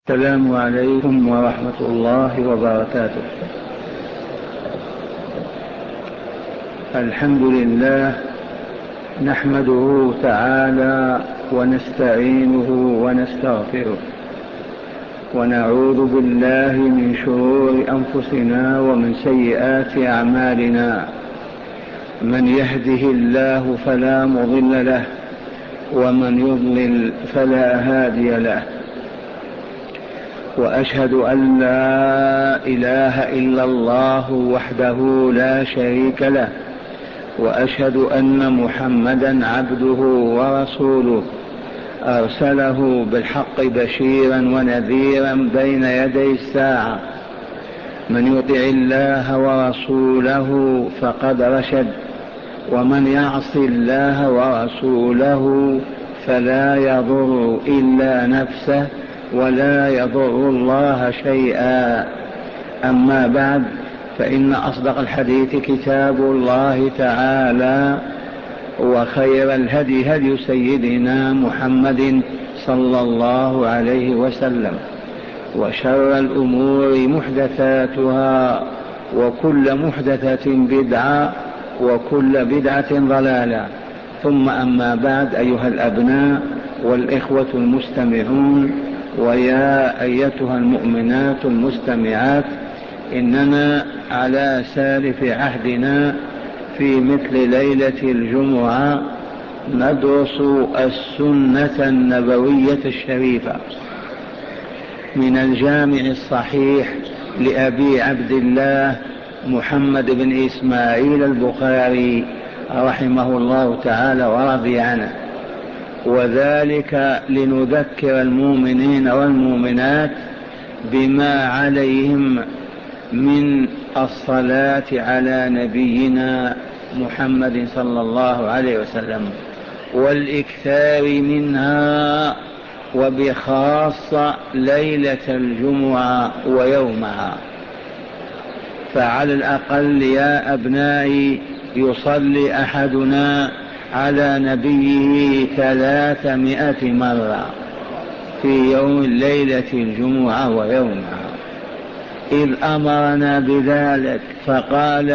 السلام عليكم ورحمة الله وبركاته. الحمد لله نحمده تعالى ونستعينه ونستغفره، ونعوذ بالله من شرور أنفسنا ومن سيئات أعمالنا. من يهده الله فلا مضل له، ومن يضلل فلا هادي له. وأشهد أن لا إله إلا الله وحده لا شريك له، وأشهد أن محمدا عبده ورسوله، أرسله بالحق بشيرا ونذيرا بين يدي الساعة. من يطع الله ورسوله فقد رشد، ومن يعص الله ورسوله فلا يضر إلا نفسه ولا يضر الله شيئا. أما بعد، فإن أصدق الحديث كتاب الله تعالى، وخير الهدي هدي سيدنا محمد صلى الله عليه وسلم، وشر الأمور محدثاتها، وكل محدثة بدعة، وكل بدعة ضلالة. ثم أما بعد، أيها الأبناء والإخوة المستمعون، ويا أيتها المؤمنات المستمعات، إننا على سالف عهدنا في مثل ليلة الجمعة ندرس السنة النبوية الشريفة من الجامع الصحيح لأبي عبد الله محمد بن إسماعيل البخاري رحمه الله تعالى ورضي عنه، وذلك لنذكر المؤمنين والمؤمنات بما عليهم من الصلاة على نبينا محمد صلى الله عليه وسلم والإكثار منها، وبخاصة ليلة الجمعة ويومها. فعلى الأقل يا أبنائي يصلي أحدنا على نبيه 300 مرة في يوم ليلة الجمعة ويومها، إذ أمرنا بذلك فقال: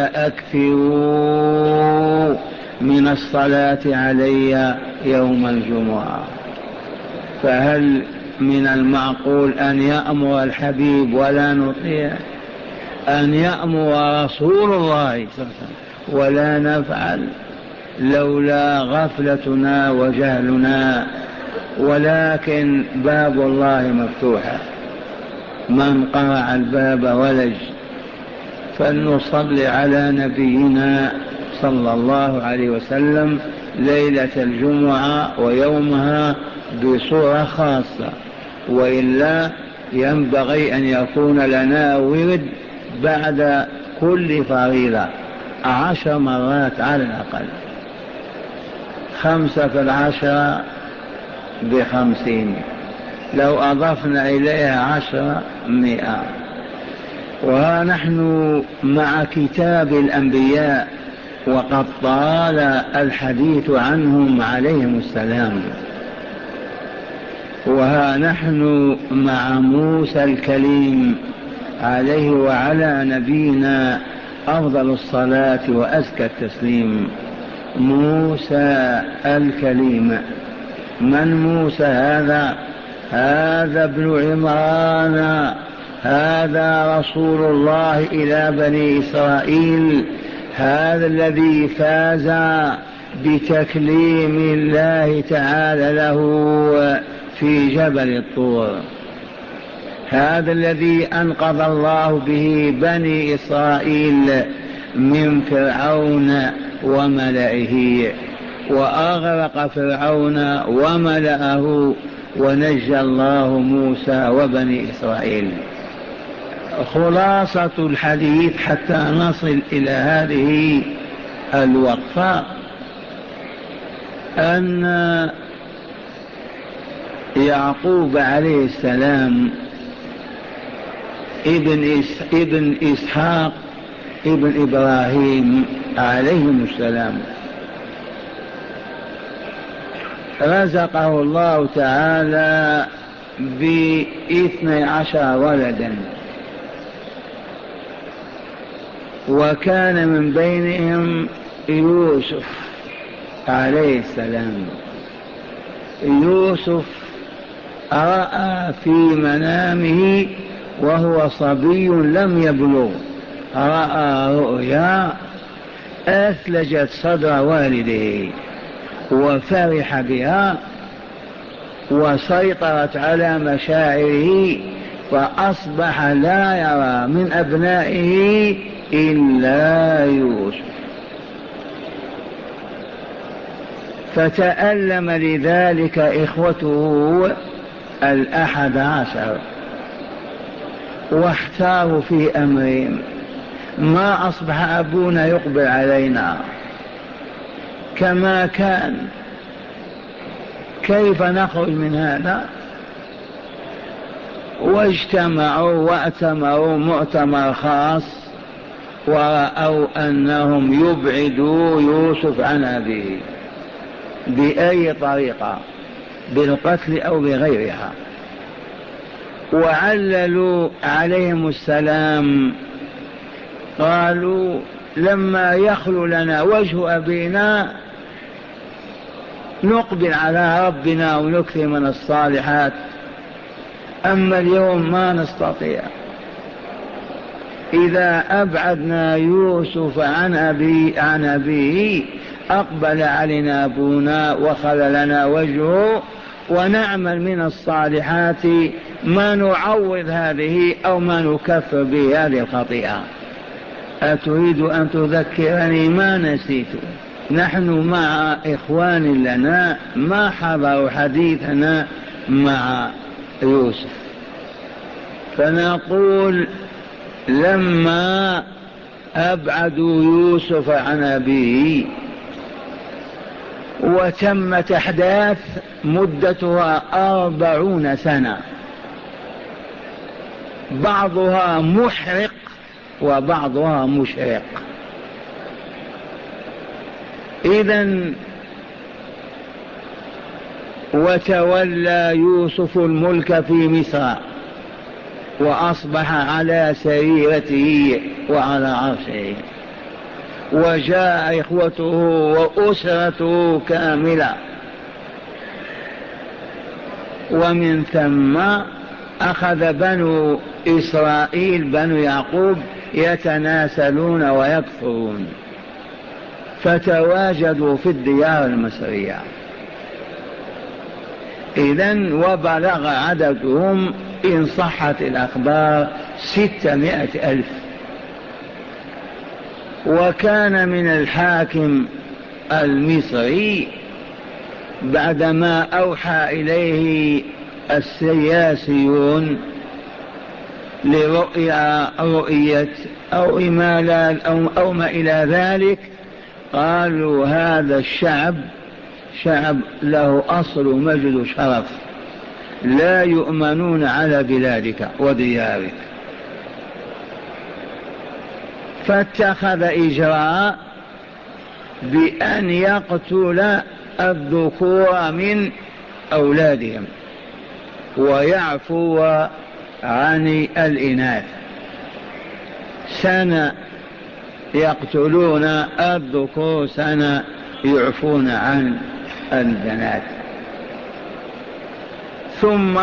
أكثروا من الصلاة علي يوم الجمعة. فهل من المعقول أن يأمر الحبيب ولا نطيع؟ أن يأمر رسول الله ولا نفعل؟ لولا غفلتنا وجهلنا، ولكن باب الله مفتوح، من قرع الباب ولج. فلنصلي على نبينا صلى الله عليه وسلم ليلة الجمعة ويومها بصورة خاصة، وإلا ينبغي أن يكون لنا ورد بعد كل فريضة 10 مرات على الأقل، 5 في 10 ب50، لو أضفنا إليها 10 100. وها نحن مع كتاب الأنبياء، وقد طال الحديث عنهم عليهم السلام. وها نحن مع موسى الكليم عليه وعلى نبينا أفضل الصلاة وأزكى التسليم. موسى الكليم، من موسى هذا؟ هذا ابن عمران، هذا رسول الله إلى بني إسرائيل، هذا الذي فاز بتكليم الله تعالى له في جبل الطور، هذا الذي أنقذ الله به بني إسرائيل من فرعون وملئه، وأغرق فرعون وملئه، ونجى الله موسى وبني إسرائيل. خلاصة الحديث حتى نصل إلى هذه الوقفة، أن يعقوب عليه السلام ابن إسحاق ابن إبراهيم عليهم السلام رزقه الله تعالى ب12 ولدا، وكان من بينهم يوسف عليه السلام. يوسف رأى في منامه وهو صبي لم يبلغ، رأى رؤيا أثلجت صدر والده وفرح بها وسيطرت على مشاعره، فأصبح لا يرى من أبنائه إلا يوسف، فتألم لذلك إخوته 11 واحتاروا في أمرهم: ما أصبح أبونا يقبل علينا كما كان، كيف نخرج من هذا؟ واجتمعوا وأتمروا مؤتمر خاص، ورأوا أنهم يبعدوا يوسف عن أبيه بأي طريقة، بالقتل أو بغيرها. وعللوا عليهم السلام، قالوا: لما يخلو لنا وجه أبينا نقبل على ربنا ونكثر من الصالحات، أما اليوم ما نستطيع. إذا أبعدنا يوسف عن أبيه أقبل علينا أبونا وخلى لنا وجهه، ونعمل من الصالحات ما نعوض هذه أو ما نكفر به هذه الخطيئة. أتريد أن تذكرني ما نسيت؟ نحن مع إخوان لنا ما حضروا حديثنا مع يوسف، فنقول: لما أبعدوا يوسف عن أبيه وتمت أحداث مدتها 40 سنة، بعضها محرق وبعضها مشرق. إذن وتولى يوسف الملك في مصر وأصبح على سريرته وعلى عرشه، وجاء إخوته وأسرته كاملة، ومن ثم أخذ بنو إسرائيل بنو يعقوب يتناسلون ويكفرون، فتواجدوا في الديار المصرية. إذن وبلغ عددهم إن صحت الأخبار 600,000. وكان من الحاكم المصري بعدما أوحى إليه السياسيون رؤية أو إمالات أو ما إلى ذلك، قالوا: هذا الشعب شعب له أصل مجد وشرف، لا يؤمنون على بلادك وديارك. فاتخذ إجراء بأن يقتل الذكور من أولادهم ويعفو عن الإناث. سنة يقتلون الذكور، سنة يعفون عن البنات. ثم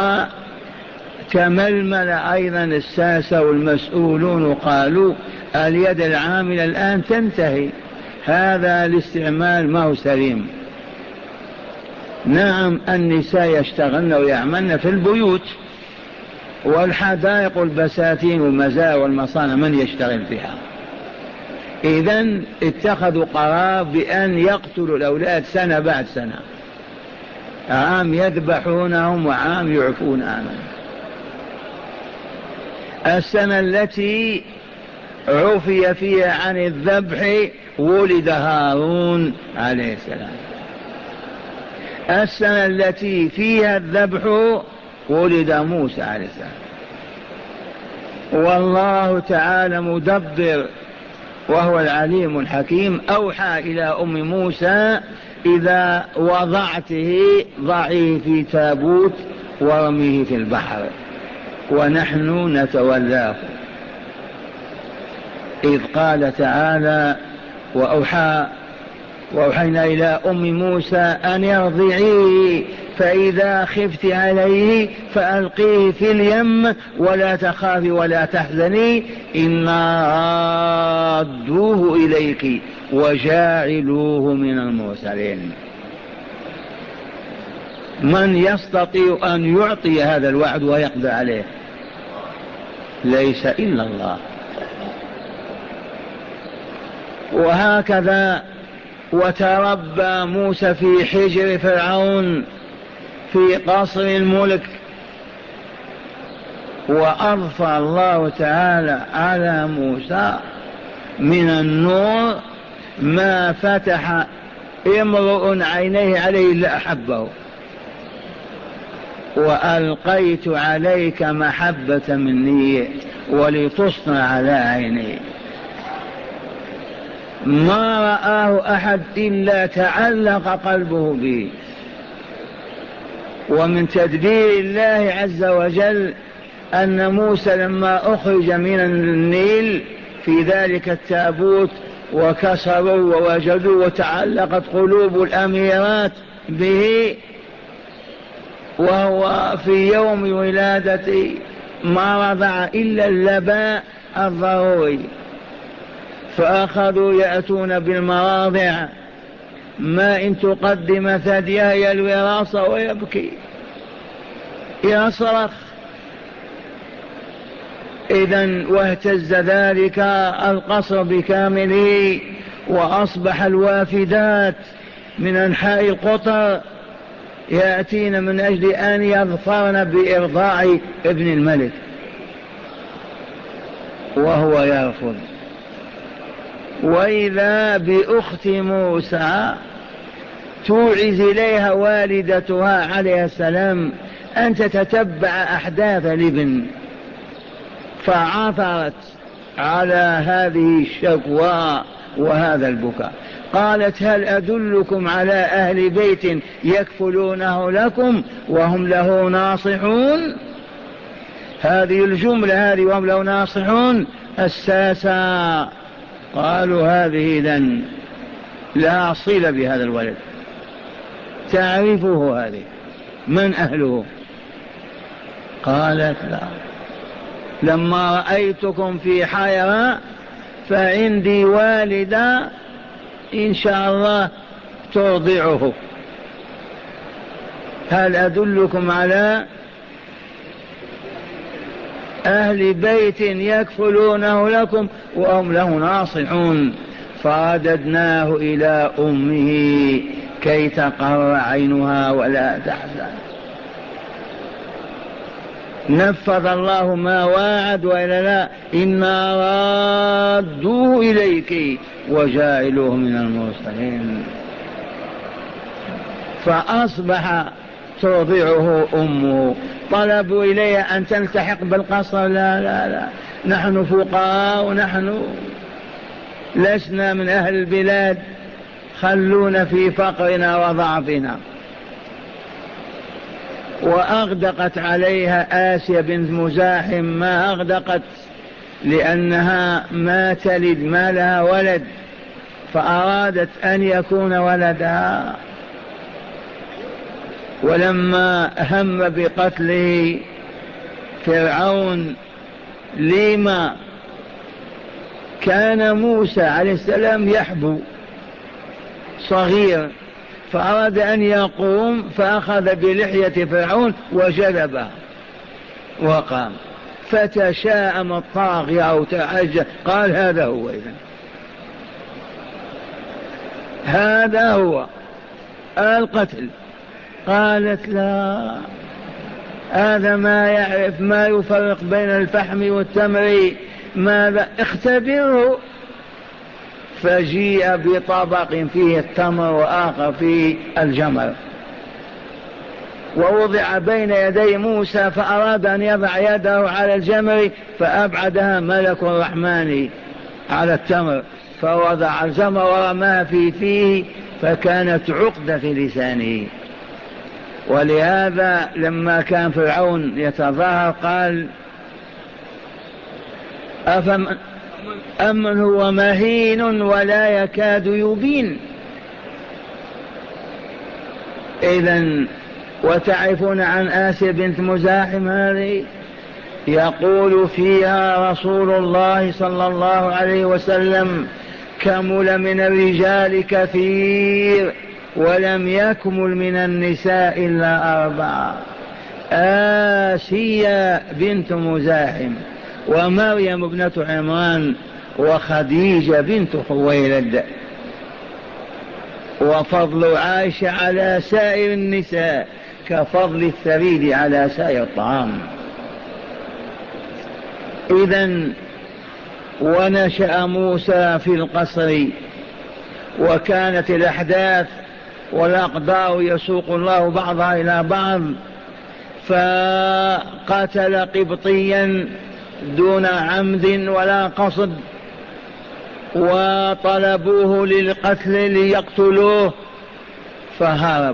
تململ أيضا الساسة والمسؤولون وقالوا: اليد العاملة الآن تنتهي، هذا الاستعمال ما هو سليم. نعم، النساء يشتغلن ويعملن في البيوت والحدائق والبساتين والمزارع والمصانع من يشتغل فيها. إذن اتخذوا قرار بأن يقتلوا الأولاد سنة بعد سنة، عام يذبحونهم وعام يعفون عنهم. السنة التي عفي فيها عن الذبح ولد هارون عليه السلام، السنة التي فيها الذبح ولد موسى عليه السلام. والله تعالى مدبر وهو العليم الحكيم، أوحى إلى أم موسى: إذا وضعته ضعيه في تابوت وارميه في البحر ونحن نتولاه. إذ قال تعالى وأوحينا إلى أم موسى أن ارضعيه فإذا خفت عليه فألقيه في اليم ولا تخافي ولا تحزني إنا رادوه إليك وجاعلوه من المرسلين. من يستطيع أن يعطي هذا الوعد ويقدر عليه؟ ليس إلا الله. وهكذا وتربى موسى في حجر فرعون في قصر الملك، وأضفى الله تعالى على موسى من النور ما فتح امرؤ عينيه عليه إلا أحبه. وألقيت عليك محبة مني ولتصنع على عيني. ما رآه أحد إلا تعلق قلبه به. ومن تدبير الله عز وجل أن موسى لما أخرج من النيل في ذلك التابوت وكسروا ووجدوا وتعلقت قلوب الأميرات به، وهو في يوم ولادته ما رضع إلا اللباء الضروري، فأخذوا يأتون بالمراضع ما إن تقدم ثديها يلوي راسه ويبكي يصرخ. إذن واهتز ذلك القصر بكامله، وأصبح الوافدات من أنحاء القطر يأتين من أجل أن يظفرن بإرضاع ابن الملك، وهو يرفض. وإذا بأخت موسى توعز إليها والدتها عليه السلام أن تتتبع أحداث الابن، فعثرت على هذه الشكوى وهذا البكاء. قالت هل أدلكم على أهل بيت يكفلونه لكم وهم له ناصحون؟ هذه الجملة هذه وهم له ناصحون أساسا قالوا هذه إذن لا صلة بهذا الولد، تعرفه هذه من أهله؟ قالت لا، لما رأيتكم في حيرة فعندي والدة إن شاء الله ترضعه. هل أدلكم على أهل بيت يكفلونه لكم وهم له ناصحون؟ فرددناه إلى أمه كي تقر عينها ولا تحزن. نفذ الله ما واعد وإلا لا؟ إنا رادوه إليك وجاعلوه من المرسلين. فأصبح ترضعه أمه. طلبوا إليها أن تلتحق بالقصر، لا لا لا، نحن فقراء ونحن لسنا من أهل البلاد، خلونا في فقرنا وضعفنا. وأغدقت عليها آسيا بنت مزاحم ما أغدقت، لأنها ما تلد ما لها ولد، فأرادت أن يكون ولدها. ولما هم بقتله فرعون لما كان موسى عليه السلام يحبو صغير، فأراد أن يقوم فأخذ بلحية فرعون وجلبه وقام، فتشاءم الطاغية أو تعجى قال هذا هو، إذن هذا هو القتل. قالت لا، هذا ما يعرف ما يفرق بين الفحم والتمر، ماذا اختبره. فجيء بطبق فيه التمر وآخر فيه الجمر، ووضع بين يدي موسى، فأراد أن يضع يده على الجمر فأبعدها ملك الرحمن على التمر، فوضع الجمر ورماها في فيه، فكانت عقدة في لسانه. ولهذا لما كان فرعون يتظاهر قال أمن هو مهين ولا يكاد يبين. إذن وتعرفون عن آسيا بنت مزاحم هذه يقول فيها رسول الله صلى الله عليه وسلم كمل من الرجال كثير ولم يكمل من النساء إلا 4: آسيا بنت مزاحم ومريم ابنة عمران وخديجة بنت خويلد. وفضل عائشة على سائر النساء كفضل الثريد على سائر الطعام. إذن ونشأ موسى في القصر، وكانت الأحداث والأقدار يسوق الله بعضها إلى بعض، فقتل قبطيا دون عمد ولا قصد، وطلبوه للقتل ليقتلوه فهرب.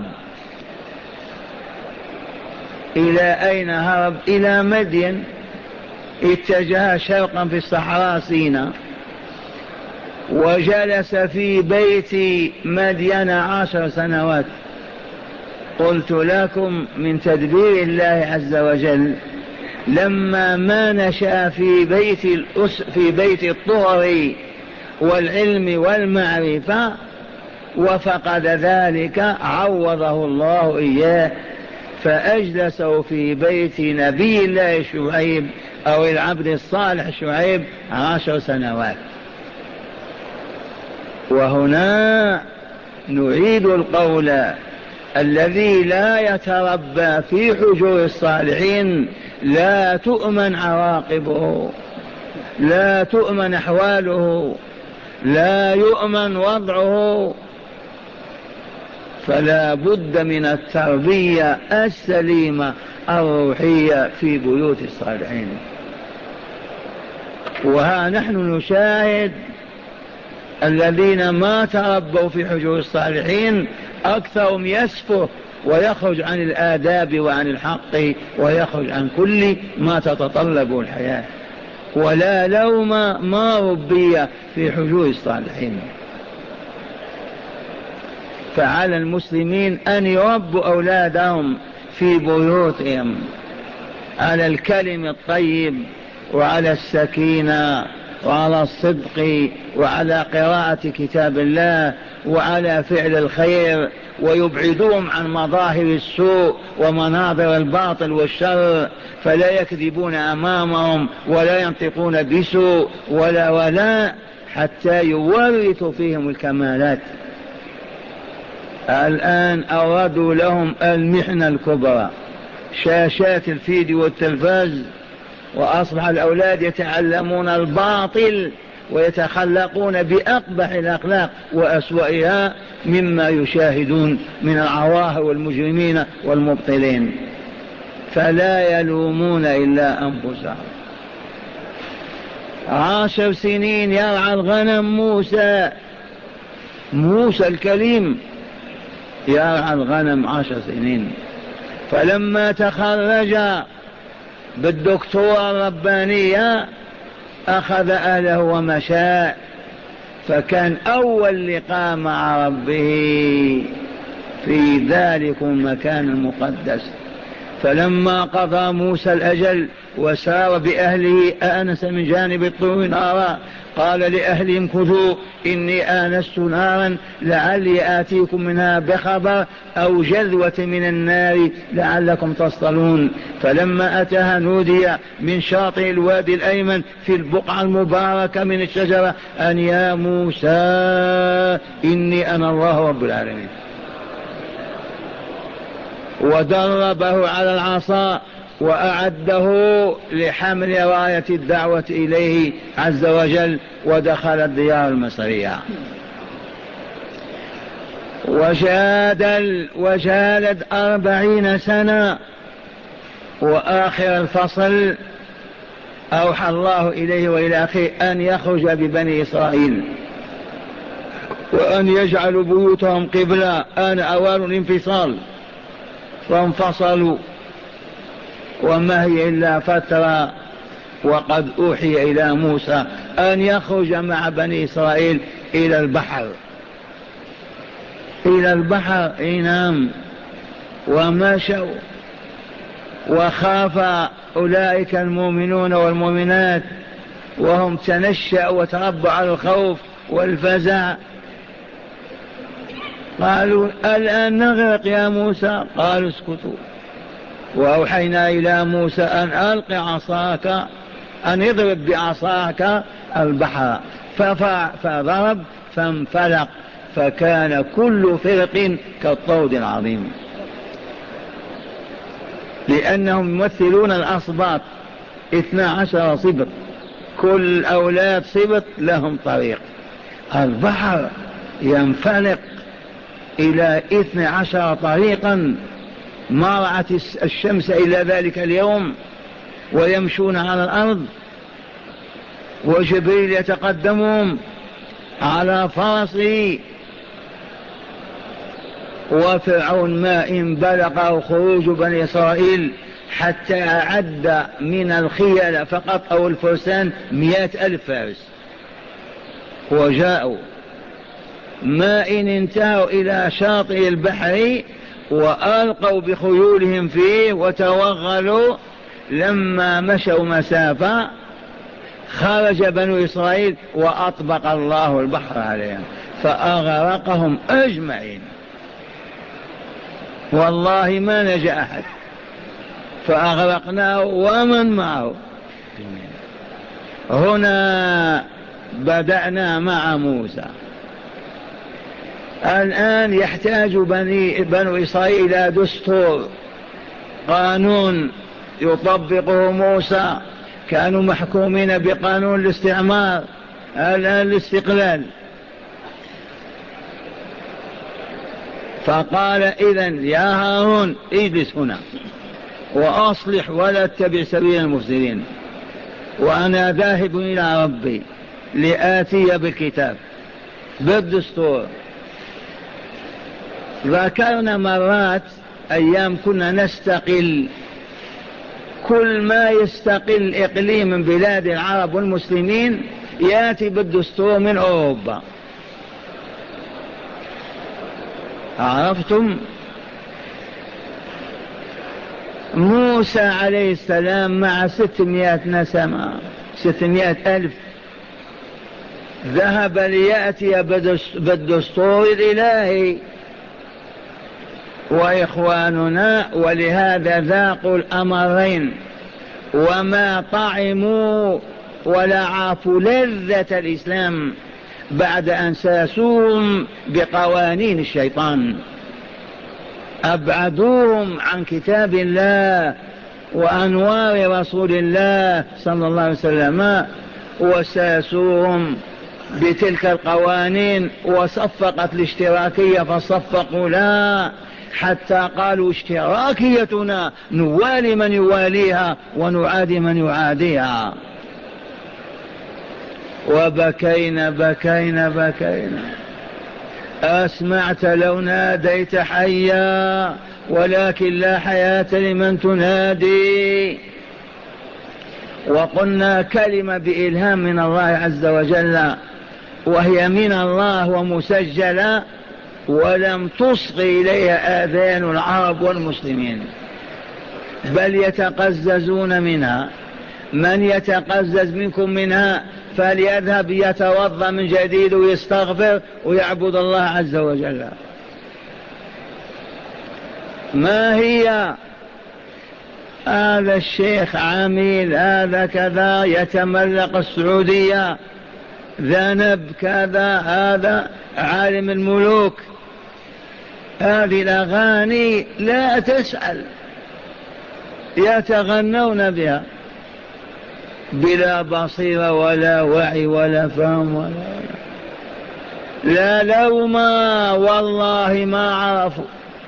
إلى أين هرب؟ إلى مدين، اتجه شرقا في الصحراء سيناء، وجلس في بيت مدين 10 سنوات. قلت لكم من تدبير الله عز وجل لما ما نشأ في بيت الطهر والعلم والمعرفة وفقد ذلك عوضه الله إياه، فأجلسه في بيت نبي الله شعيب أو العبد الصالح شعيب 10 سنوات. وهنا نعيد القول: الذي لا يتربى في حجور الصالحين لا تؤمن عواقبه، لا تؤمن أحواله، لا يؤمن وضعه. فلا بد من التربية السليمة الروحية في بيوت الصالحين. وها نحن نشاهد الذين ما تربوا في حجور الصالحين أكثرهم يسفه ويخرج عن الآداب وعن الحق ويخرج عن كل ما تتطلب الحياة. ولا لوم ما ربي في حجور الصالحين. فعلى المسلمين أن يربوا أولادهم في بيوتهم على الكلم الطيب وعلى السكينة وعلى الصدق وعلى قراءة كتاب الله وعلى فعل الخير، ويبعدون عن مظاهر السوء ومناظر الباطل والشر، فلا يكذبون أمامهم ولا ينطقون بسوء ولا حتى يورثوا فيهم الكمالات. الآن أرادوا لهم المحنة الكبرى، شاشات الفيديو والتلفاز، وأصبح الأولاد يتعلمون الباطل ويتخلقون بأقبح الأخلاق وأسوأها مما يشاهدون من العواهر والمجرمين والمبطلين، فلا يلومون إلا أنفسهم. 10 سنين يرعى الغنم موسى الكليم يرعى الغنم 10 سنين، فلما تخرج بالدكتوراه الربانية أخذ أهله ومشى، فكان أول لقاء مع ربه في ذلك المكان المقدس. فلما قضى موسى الأجل وسار بأهله آنس من جانب الطور نارا، قال لأهلهم امكثوا إني آنست نارا لعلي آتيكم منها بخبر أو جذوة من النار لعلكم تصطلون. فلما أتاها نودي من شاطئ الوادي الأيمن في البقعة المباركة من الشجرة أن يا موسى إني أنا الله رب العالمين. ودربه على العصا وأعده لحمل راية الدعوة إليه عز وجل، ودخل الديار المصرية وجالد 40 سنة. وآخر الفصل أوحى الله إليه وإلى أخيه أن يخرج ببني إسرائيل وأن يجعلوا بيوتهم قبلة، آن أوان الانفصال. وانفصلوا، وما هي إلا فترة. وقد أوحي إلى موسى أن يخرج مع بني إسرائيل إلى البحر، إلى البحر. نعم. ومشوا، وخاف أولئك المؤمنون والمؤمنات وهم تنشأوا وتربوا على الخوف والفزع. قالوا الآن نغرق يا موسى. قالوا اسكتوا. وأوحينا إلى موسى أن ألق عصاك، أن يضرب بعصاك البحر، فضرب فانفلق، فكان كل فرق كالطود العظيم. لأنهم يمثلون الأصباط 12 صبط، كل أولاد صبط لهم طريق. البحر ينفلق إلى 12 طريقا، ما رأت الشمس إلى ذلك اليوم، ويمشون على الأرض، وجبريل يتقدمهم على فرسه. وفرعون ما إن بلغ خروج بني إسرائيل حتى أعد من الخيل فقط أو الفرسان 100,000 فارس، وجاءوا ما إن انتهوا إلى شاطئ البحر وألقوا بخيولهم فيه وتوغلوا. لما مشوا مسافة خرج بنو إسرائيل وأطبق الله البحر عليهم فأغرقهم أجمعين، والله ما نجا أحد، فأغرقناه ومن معه. هنا بدأنا مع موسى. الآن يحتاج بنو إسرائيل إلى دستور، قانون يطبقه موسى. كانوا محكومين بقانون الاستعمار، الآن الاستقلال. فقال إذن يا هارون اجلس هنا وأصلح ولا تتبع سبيل المفسدين، وأنا ذاهب إلى ربي لآتي بالكتاب بالدستور. ذكرنا مرات أيام كنا نستقل، كل ما يستقل إقليم من بلاد العرب والمسلمين يأتي بالدستور من أوروبا. عرفتم؟ موسى عليه السلام مع 600 نسمة، 600,000 ذهب ليأتي بالدستور الإلهي، وإخواننا ولهذا ذاقوا الأمرين وما طعموا ولا عافوا لذة الإسلام بعد أن ساسوهم بقوانين الشيطان، أبعدوهم عن كتاب الله وأنوار رسول الله صلى الله عليه وسلم، وساسوهم بتلك القوانين. وصفقت الاشتراكية فصفقوا لا، حتى قالوا اشتراكيتنا نوالي من يواليها ونعادي من يعاديها. وبكينا بكينا بكينا. أسمعت لو ناديت حيا ولكن لا حياة لمن تنادي. وقلنا كلمة بإلهام من الله عز وجل، وهي من الله ومسجلة، ولم تصغي إليها آذان العرب والمسلمين، بل يتقززون منها. من يتقزز منكم منها فليذهب يتوضأ من جديد ويستغفر ويعبد الله عز وجل. ما هي؟ هذا الشيخ عميل، هذا كذا يتملق السعودية، ذنب كذا، هذا عالم الملوك. هذه الأغاني لا تسأل، يتغنون بها بلا بصيرة ولا وعي ولا فهم لا لوم، والله ما عرفوا.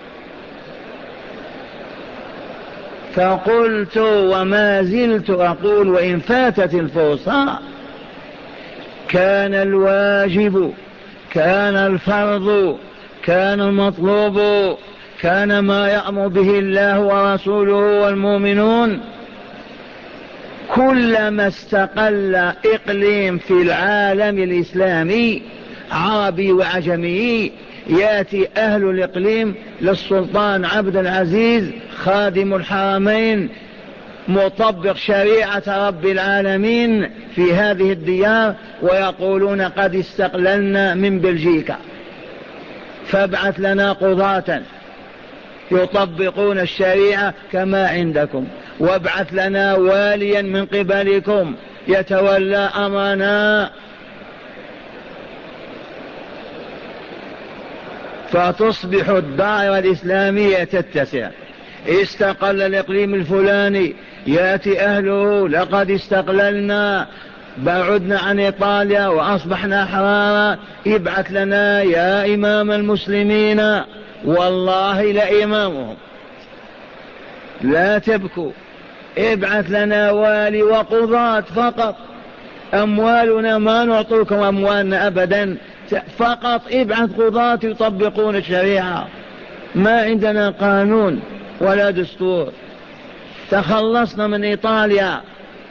فقلت وما زلت أقول وإن فاتت الفرصة، كان الواجب، كان الفرض، كان المطلوب كان ما يأمر به الله ورسوله والمؤمنون كلما استقل إقليم في العالم الإسلامي عربي وعجمي يأتي أهل الإقليم للسلطان عبد العزيز خادم الحرمين مطبق شريعة رب العالمين في هذه الديار ويقولون قد استقللنا من بلجيكا فابعث لنا قضاة يطبقون الشريعة كما عندكم وابعث لنا واليا من قبلكم يتولى أمرنا فتصبح الدائرة الإسلامية تتسع. استقل الإقليم الفلاني يأتي أهله لقد استقللنا بعدنا عن إيطاليا وأصبحنا حرارا ابعث لنا يا إمام المسلمين والله لإمامهم لا تبكوا ابعث لنا والي وقضاة فقط أموالنا ما نعطوكم أموالنا أبدا فقط ابعث قضاة يطبقون الشريعة ما عندنا قانون ولا دستور تخلصنا من إيطاليا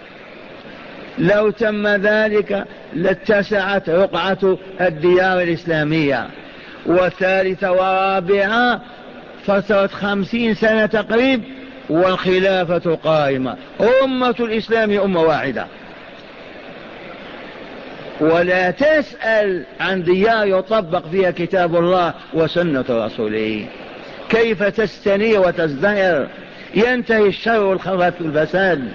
لو تم ذلك لاتسعت رقعة الديار الإسلامية. وثالثة ورابعة فترة 50 سنة تقريب والخلافة قائمة أمة الإسلام أمة واحدة ولا تسأل عن ديار يطبق فيها كتاب الله وسنة رسوله كيف تستنير وتزدهر ينتهي الشر والخبث والفساد.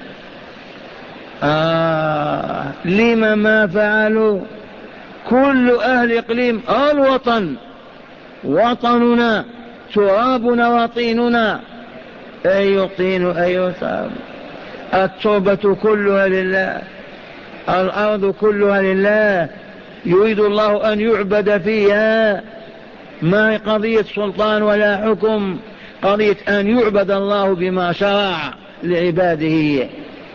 لما ما فعلوا كل أهل إقليم الوطن وطننا ترابنا وطيننا أي طين أي تراب التربة كلها لله الأرض كلها لله يريد الله أن يعبد فيها ما هي قضية سلطان ولا حكم قضية أن يعبد الله بما شرع لعباده.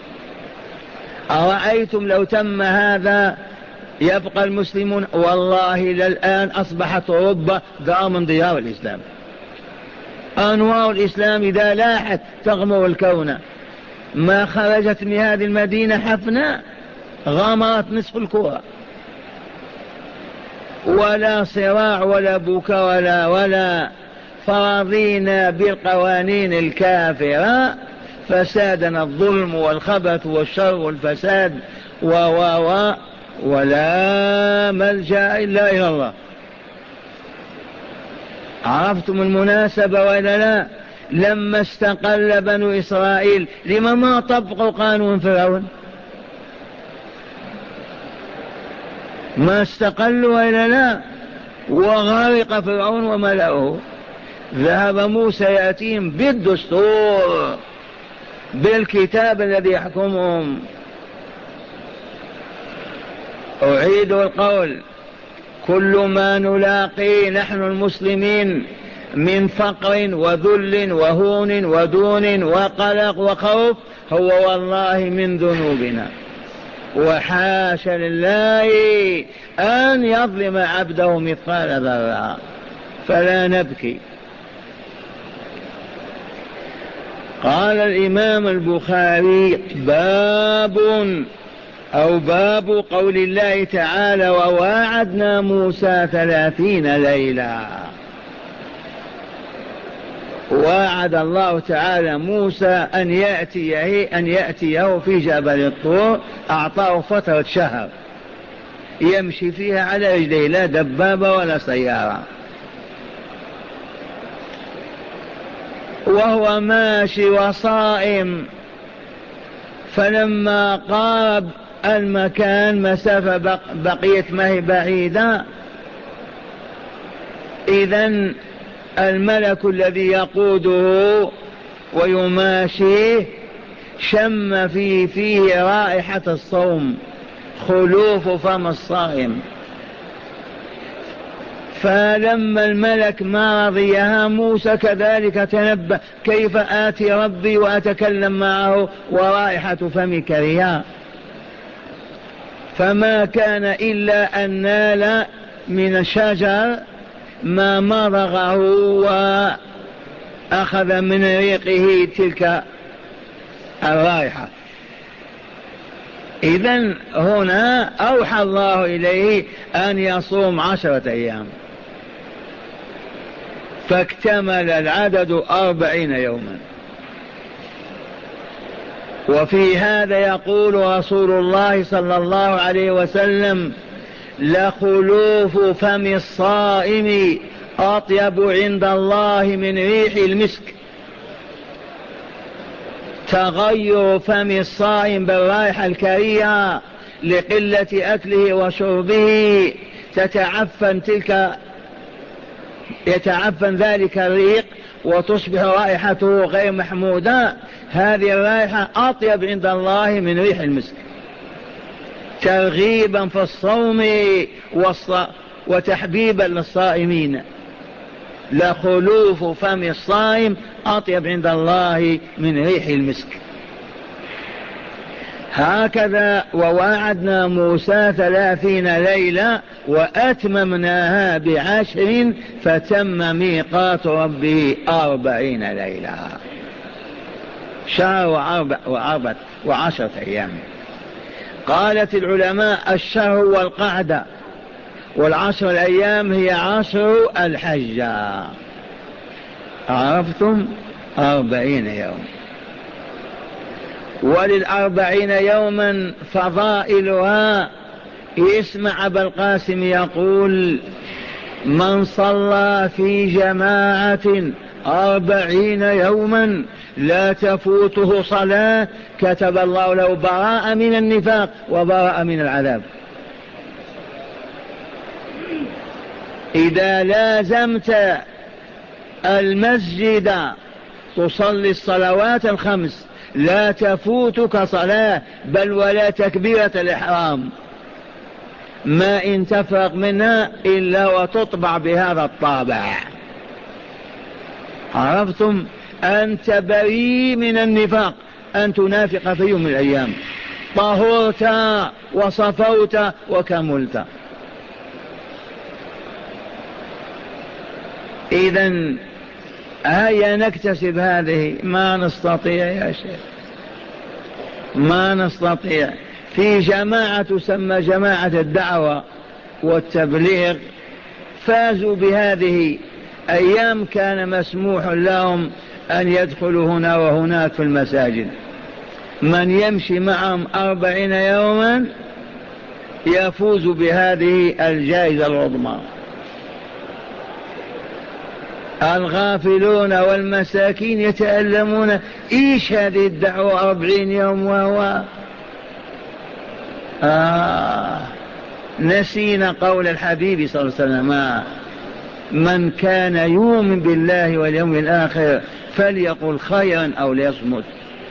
أرأيتم لو تم هذا يبقى المسلمون والله للآن أصبحت أوروبا دار من ديار الإسلام أنوار الإسلام إذا لاحت تغمر الكون ما خرجت من هذه المدينة حفناء غمرت نصف الكرة ولا صراع ولا بكاء ولا فراضينا بالقوانين الكافرة فسادنا الظلم والخبث والشر والفساد ولا ملجأ إلا إلى الله. عرفتم المناسبة وإلا لا؟ لما استقل بنو إسرائيل لما ما طبقوا قانون فرعون ما استقلوا وإلا لا؟ وغرق فرعون وملأه ذهب موسى يأتيهم بالدستور بالكتاب الذي يحكمهم. أعيد القول كل ما نلاقي نحن المسلمين من فقر وذل وهون ودون وقلق وخوف هو والله من ذنوبنا وحاشا لله أن يظلم عبده مثقال ذرة فلا نبكي. قال الإمام البخاري باب قول الله تعالى وواعدنا موسى 30 ليلة. واعد الله تعالى موسى أن يأتيه في جبل الطور أعطاه فترة شهر يمشي فيها على رجليه لا دبابة ولا سيارة وهو ماشي وصائم فلما قارب المكان مسافة بقيت ما هي بعيدة إذن الملك الذي يقوده ويماشيه شم فيه رائحة الصوم خلوف فم الصائم فلما الملك ما رضيها موسى كذلك تنبه كيف آتي ربي وأتكلم معه ورائحة فمي كريهة فما كان إلا أن نال من الشجر ما مرغه أخذ من ريقه تلك الرائحة. إذن هنا أوحى الله إليه أن يصوم 10 أيام، فاكتمل العدد 40 يوما. وفي هذا يقول رسول الله صلى الله عليه وسلم: لخلوف فم الصائم أطيب عند الله من ريح المسك. تغير فم الصائم بالرائحة الكريهة لقلة أكله وشربه يتعفن ذلك الريق وتصبح رائحته غير محمودة. هذه الرائحة أطيب عند الله من ريح المسك، ترغيبا في الصوم وتحبيبا للصائمين. لخلوف فم الصائم أطيب عند الله من ريح المسك. هكذا ووعدنا موسى 30 ليلة وأتممناها ب10 فتم ميقات ربه 40 ليلة، شهر و10 أيام. قالت العلماء: الشهر والقعدة، وال10 الأيام هي 10 الحج. عرفتم؟ 40 يوم. ولل40 يوما فضائلها. اسمع أبا القاسم يقول: من صلى في جماعة 40 يوما لا تفوته صلاة كتب الله له براءة من النفاق وبراءة من العذاب. إذا لازمت المسجد تصلي الصلوات الخمس لا تفوتك صلاة، بل ولا تكبيرة الإحرام، ما إن تفرق منها إلا وتطبع بهذا الطابع. عرفتم؟ أنت بريء من النفاق أن تنافق في يوم من الأيام، طهرت وصفوت وكملت. إذن هيا نكتسب هذه. ما نستطيع يا شيخ، ما نستطيع. في جماعة تسمى جماعة الدعوة والتبليغ فازوا بهذه. أيام كان مسموح لهم أن يدخلوا هنا وهناك في المساجد. من يمشي معهم 40 يوما يفوز بهذه الجائزة العظمى. الغافلون والمساكين يتألمون: إيش هذه الدعوة 40 يوم نسينا قول الحبيب صلى الله عليه وسلم: من كان يؤمن بالله واليوم الآخر فليقل خيرا أو ليصمت.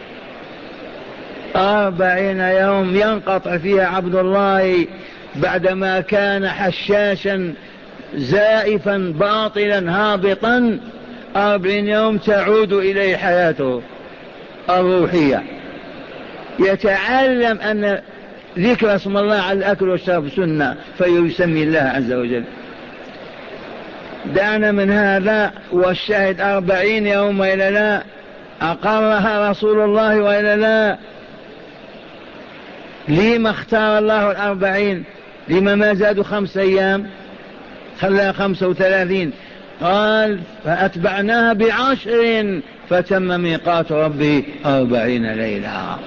40 يوم ينقطع فيها عبد الله بعدما كان حشاشا زائفا باطلا هابطا. 40 يوم تعود إليه حياته الروحية، يتعلم أن ذكر اسم الله على الأكل والشرب سنة فيسمي الله عز وجل. دعنا من هذا. والشاهد 40 يوم وإلا لا؟ أقرها رسول الله وإلا لا؟ لما اختار الله 40؟ لما ما زادوا 5 أيام؟ خلاها 35. قال: فأتبعناها ب10 فتم ميقات ربه 40 ليلة.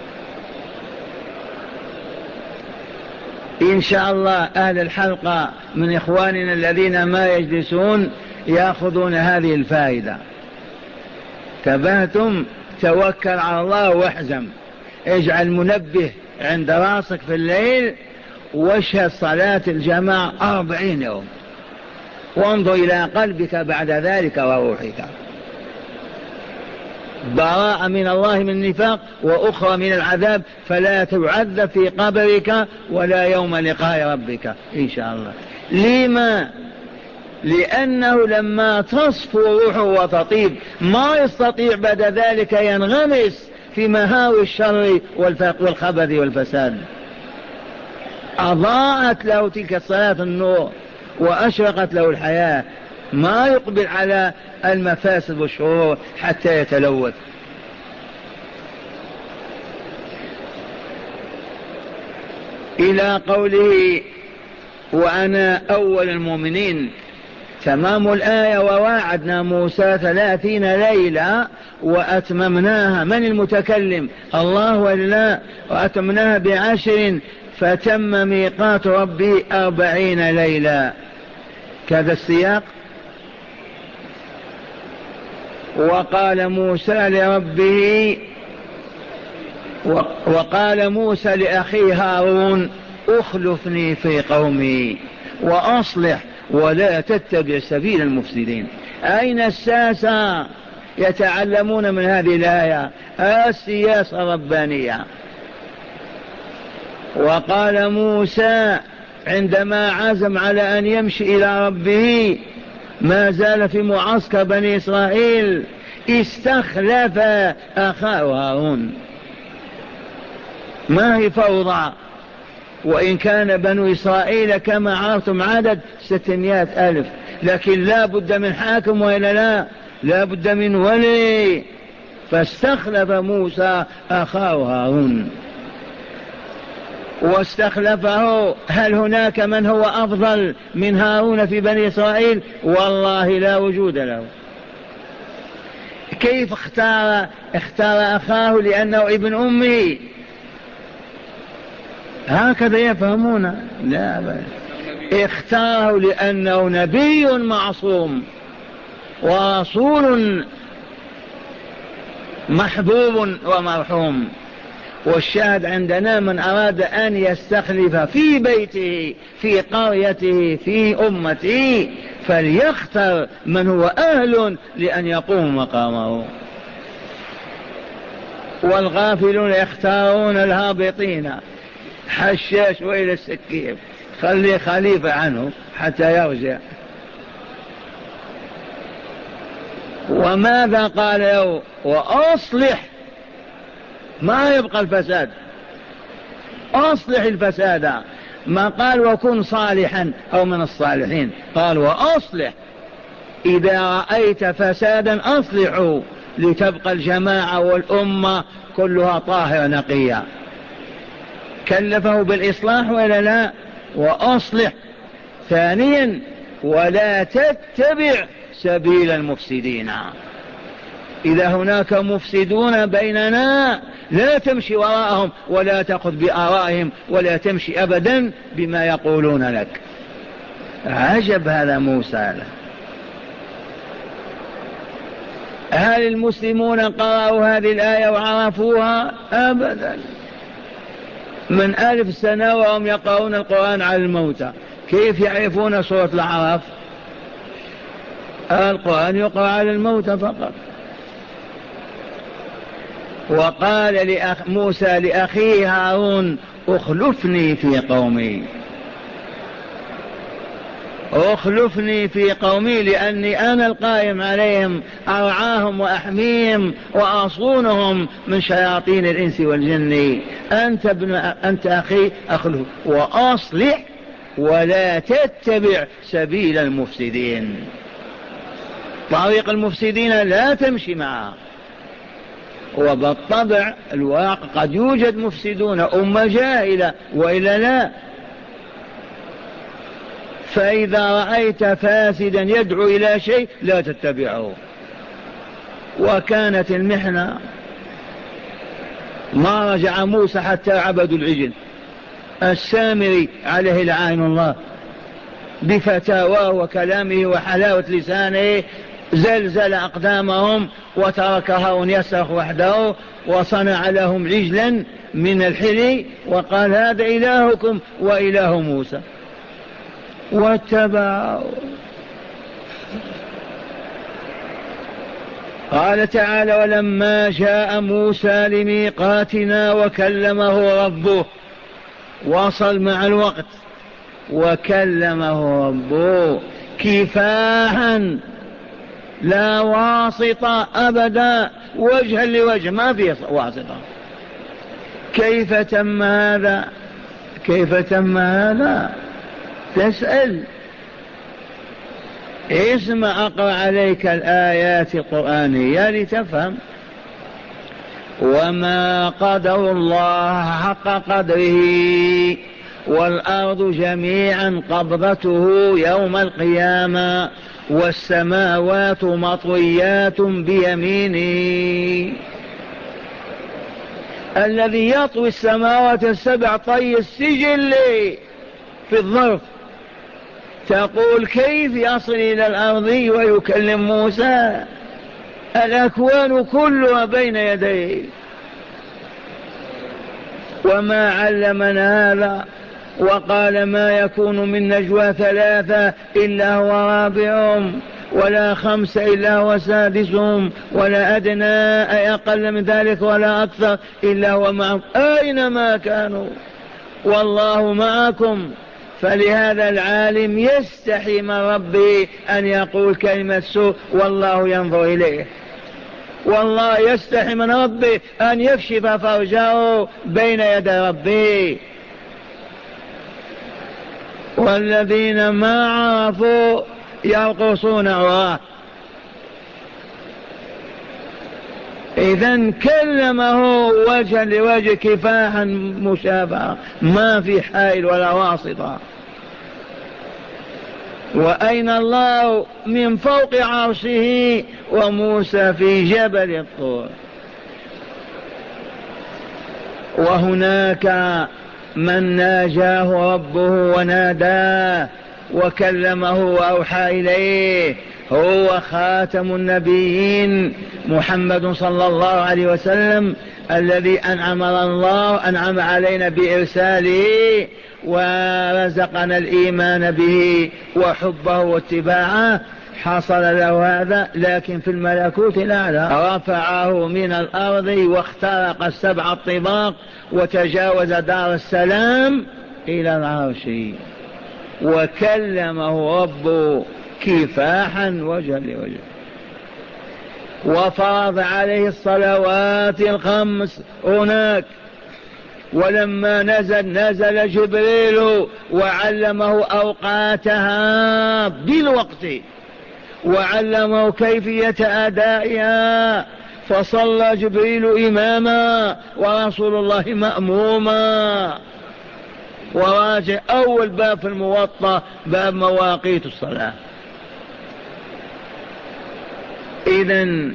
إن شاء الله أهل الحلقة من إخواننا الذين ما يجلسون يأخذون هذه الفائدة. تبهتم؟ توكل على الله واحزم. اجعل منبه عند راسك في الليل واشهد صلاة الجماعة 40 يوم، وانظر إلى قلبك بعد ذلك وروحك. براءة من الله من النفاق وأخرى من العذاب، فلا تعذب في قبرك ولا يوم لقاء ربك إن شاء الله. لما؟ لأنه لما تصفو روحه وتطيب ما يستطيع بعد ذلك ينغمس في مهاوي الشر والخبث والفساد. أضاءت له تلك الصلاة النور وأشرقت له الحياة. ما يقبل على المفاسد والشرور حتى يتلوث. إلى قوله وأنا أول المؤمنين، تمام الآية: وواعدنا موسى 30 ليلة وأتممناها. من المتكلم؟ الله ولا؟ وأتممناها ب10 فتم ميقات ربي 40 ليلة. كذا السياق. وقال موسى لربه، وقال موسى لأخيه هارون: اخلفني في قومي وأصلح ولا تتبع سبيل المفسدين. أين الساسة؟ يتعلمون من هذه الآية السياسة الربانية. وقال موسى عندما عزم على أن يمشي إلى ربه، ما زال في معسكر بني إسرائيل، استخلف أخاه هارون. ما هي فوضى، وإن كان بنو إسرائيل كما عرفتم عدد 600,000، لكن لا بد من حاكم وإلا لا؟ لا بد من ولي. فاستخلف موسى أخاه هارون. واستخلفه. هل هناك من هو أفضل من هارون في بني إسرائيل؟ والله لا وجود له. كيف اختار أخاه؟ لأنه ابن أمه. هكذا يفهمون؟ لا بل اختاره لأنه نبي معصوم ورسول محبوب ومرحوم. والشاهد عندنا: من أراد أن يستخلف في بيته في قريته في أمته فليختر من هو أهل لأن يقوم مقامه. والغافلون يختارون الهابطين. حشاش وإلى السكير، خلي خليفة عنه حتى يرجع. وماذا قال له؟ وأصلح، ما يبقى الفساد، أصلح الفساد. ما قال وكن صالحا أو من الصالحين، قال وأصلح. إذا رأيت فسادا أصلحه لتبقى الجماعة والأمة كلها طاهرة نقية. كلفه بالإصلاح ولا لا؟ وأصلح. ثانيا: ولا تتبع سبيل المفسدين. إذا هناك مفسدون بيننا لا تمشي وراءهم ولا تأخذ بآرائهم ولا تمشي أبدا بما يقولون لك. عجب هذا موسى له. هل المسلمون قرأوا هذه الآية وعرفوها؟ أبدا. من 1000 سنة وهم يقرؤون القرآن على الموتى، كيف يعرفون سورة الأعراف؟ القرآن يقرأ على الموتى فقط. وقال موسى لأخيه هارون: اخلفني في قومي، اخلفني في قومي، لأني أنا القائم عليهم، أرعاهم وأحميهم وأصونهم من شياطين الإنس والجن. أنت أخي، أخلف وأصلح ولا تتبع سبيل المفسدين. طريق المفسدين لا تمشي معه. وبالطبع الواقع قد يوجد مفسدون، أمة جاهلة وإلا لا؟ فإذا رأيت فاسدا يدعو إلى شيء لا تتبعه. وكانت المحنة، ما رجع موسى حتى عبدوا العجل. السامري عليه لعائن الله بفتاواه وكلامه وحلاوة لسانه زلزل أقدامهم وترك هارون يصرخ وحده، وصنع لهم عجلا من الحلي وقال: هذا إلهكم وإله موسى، واتبعوا. قال تعالى: ولما جاء موسى لميقاتنا وكلمه ربه. وصل مع الوقت وكلمه ربه كفاحا لا واسطة أبدا، وجها لوجه، ما في واسطة. كيف تم هذا؟ كيف تم هذا؟ تسأل. اسمع أقرأ عليك الآيات القرآنية لتفهم. وما قدر الله حق قدره والأرض جميعا قبضته يوم القيامة والسماوات مطويات بيمينه. الذي يطوي السماوات السبع طي السجل في الظرف. تقول كيف يصل إلى الأرض ويكلم موسى؟ الأكوان كلها بين يديه. وما علمنا هذا وقال ما يكون من نجوى ثلاثة إلا هو رابعهم ولا خمسة إلا هو سادسهم ولا أدنى أي أقل من ذلك ولا أكثر إلا هو معهم أينما كانوا والله معكم. فلهذا العالم يستحي من ربه أن يقول كلمة سوء والله ينظر إليه. والله يستحي من ربه أن يكشف فرجه بين يدي ربه. والذين ما عرفوا يرقصون عراه. إذن كلمه وجها لوجه كفاحا مشابهة ما في حائل ولا واسطة. وأين الله؟ من فوق عرشه وموسى في جبل الطور. وهناك من ناجاه ربه وناداه وكلمه وأوحى إليه هو خاتم النبيين محمد صلى الله عليه وسلم الذي أنعم علينا بإرساله ورزقنا الإيمان به وحبه واتباعه. حصل له هذا لكن في الملكوت الأعلى رفعه من الأرض واخترق السبع الطباق وتجاوز دار السلام إلى العرش وكلمه ربه كفاحا وجها لوجه وفرض عليه الصلوات الخمس هناك. ولما نزل جبريل وعلمه أوقاتها بالوقت وعلمه كيفية أدائها فصلى جبريل إماما ورسول الله مأموما. وراجع أول باب في الموطأ باب مواقيت الصلاة. إذن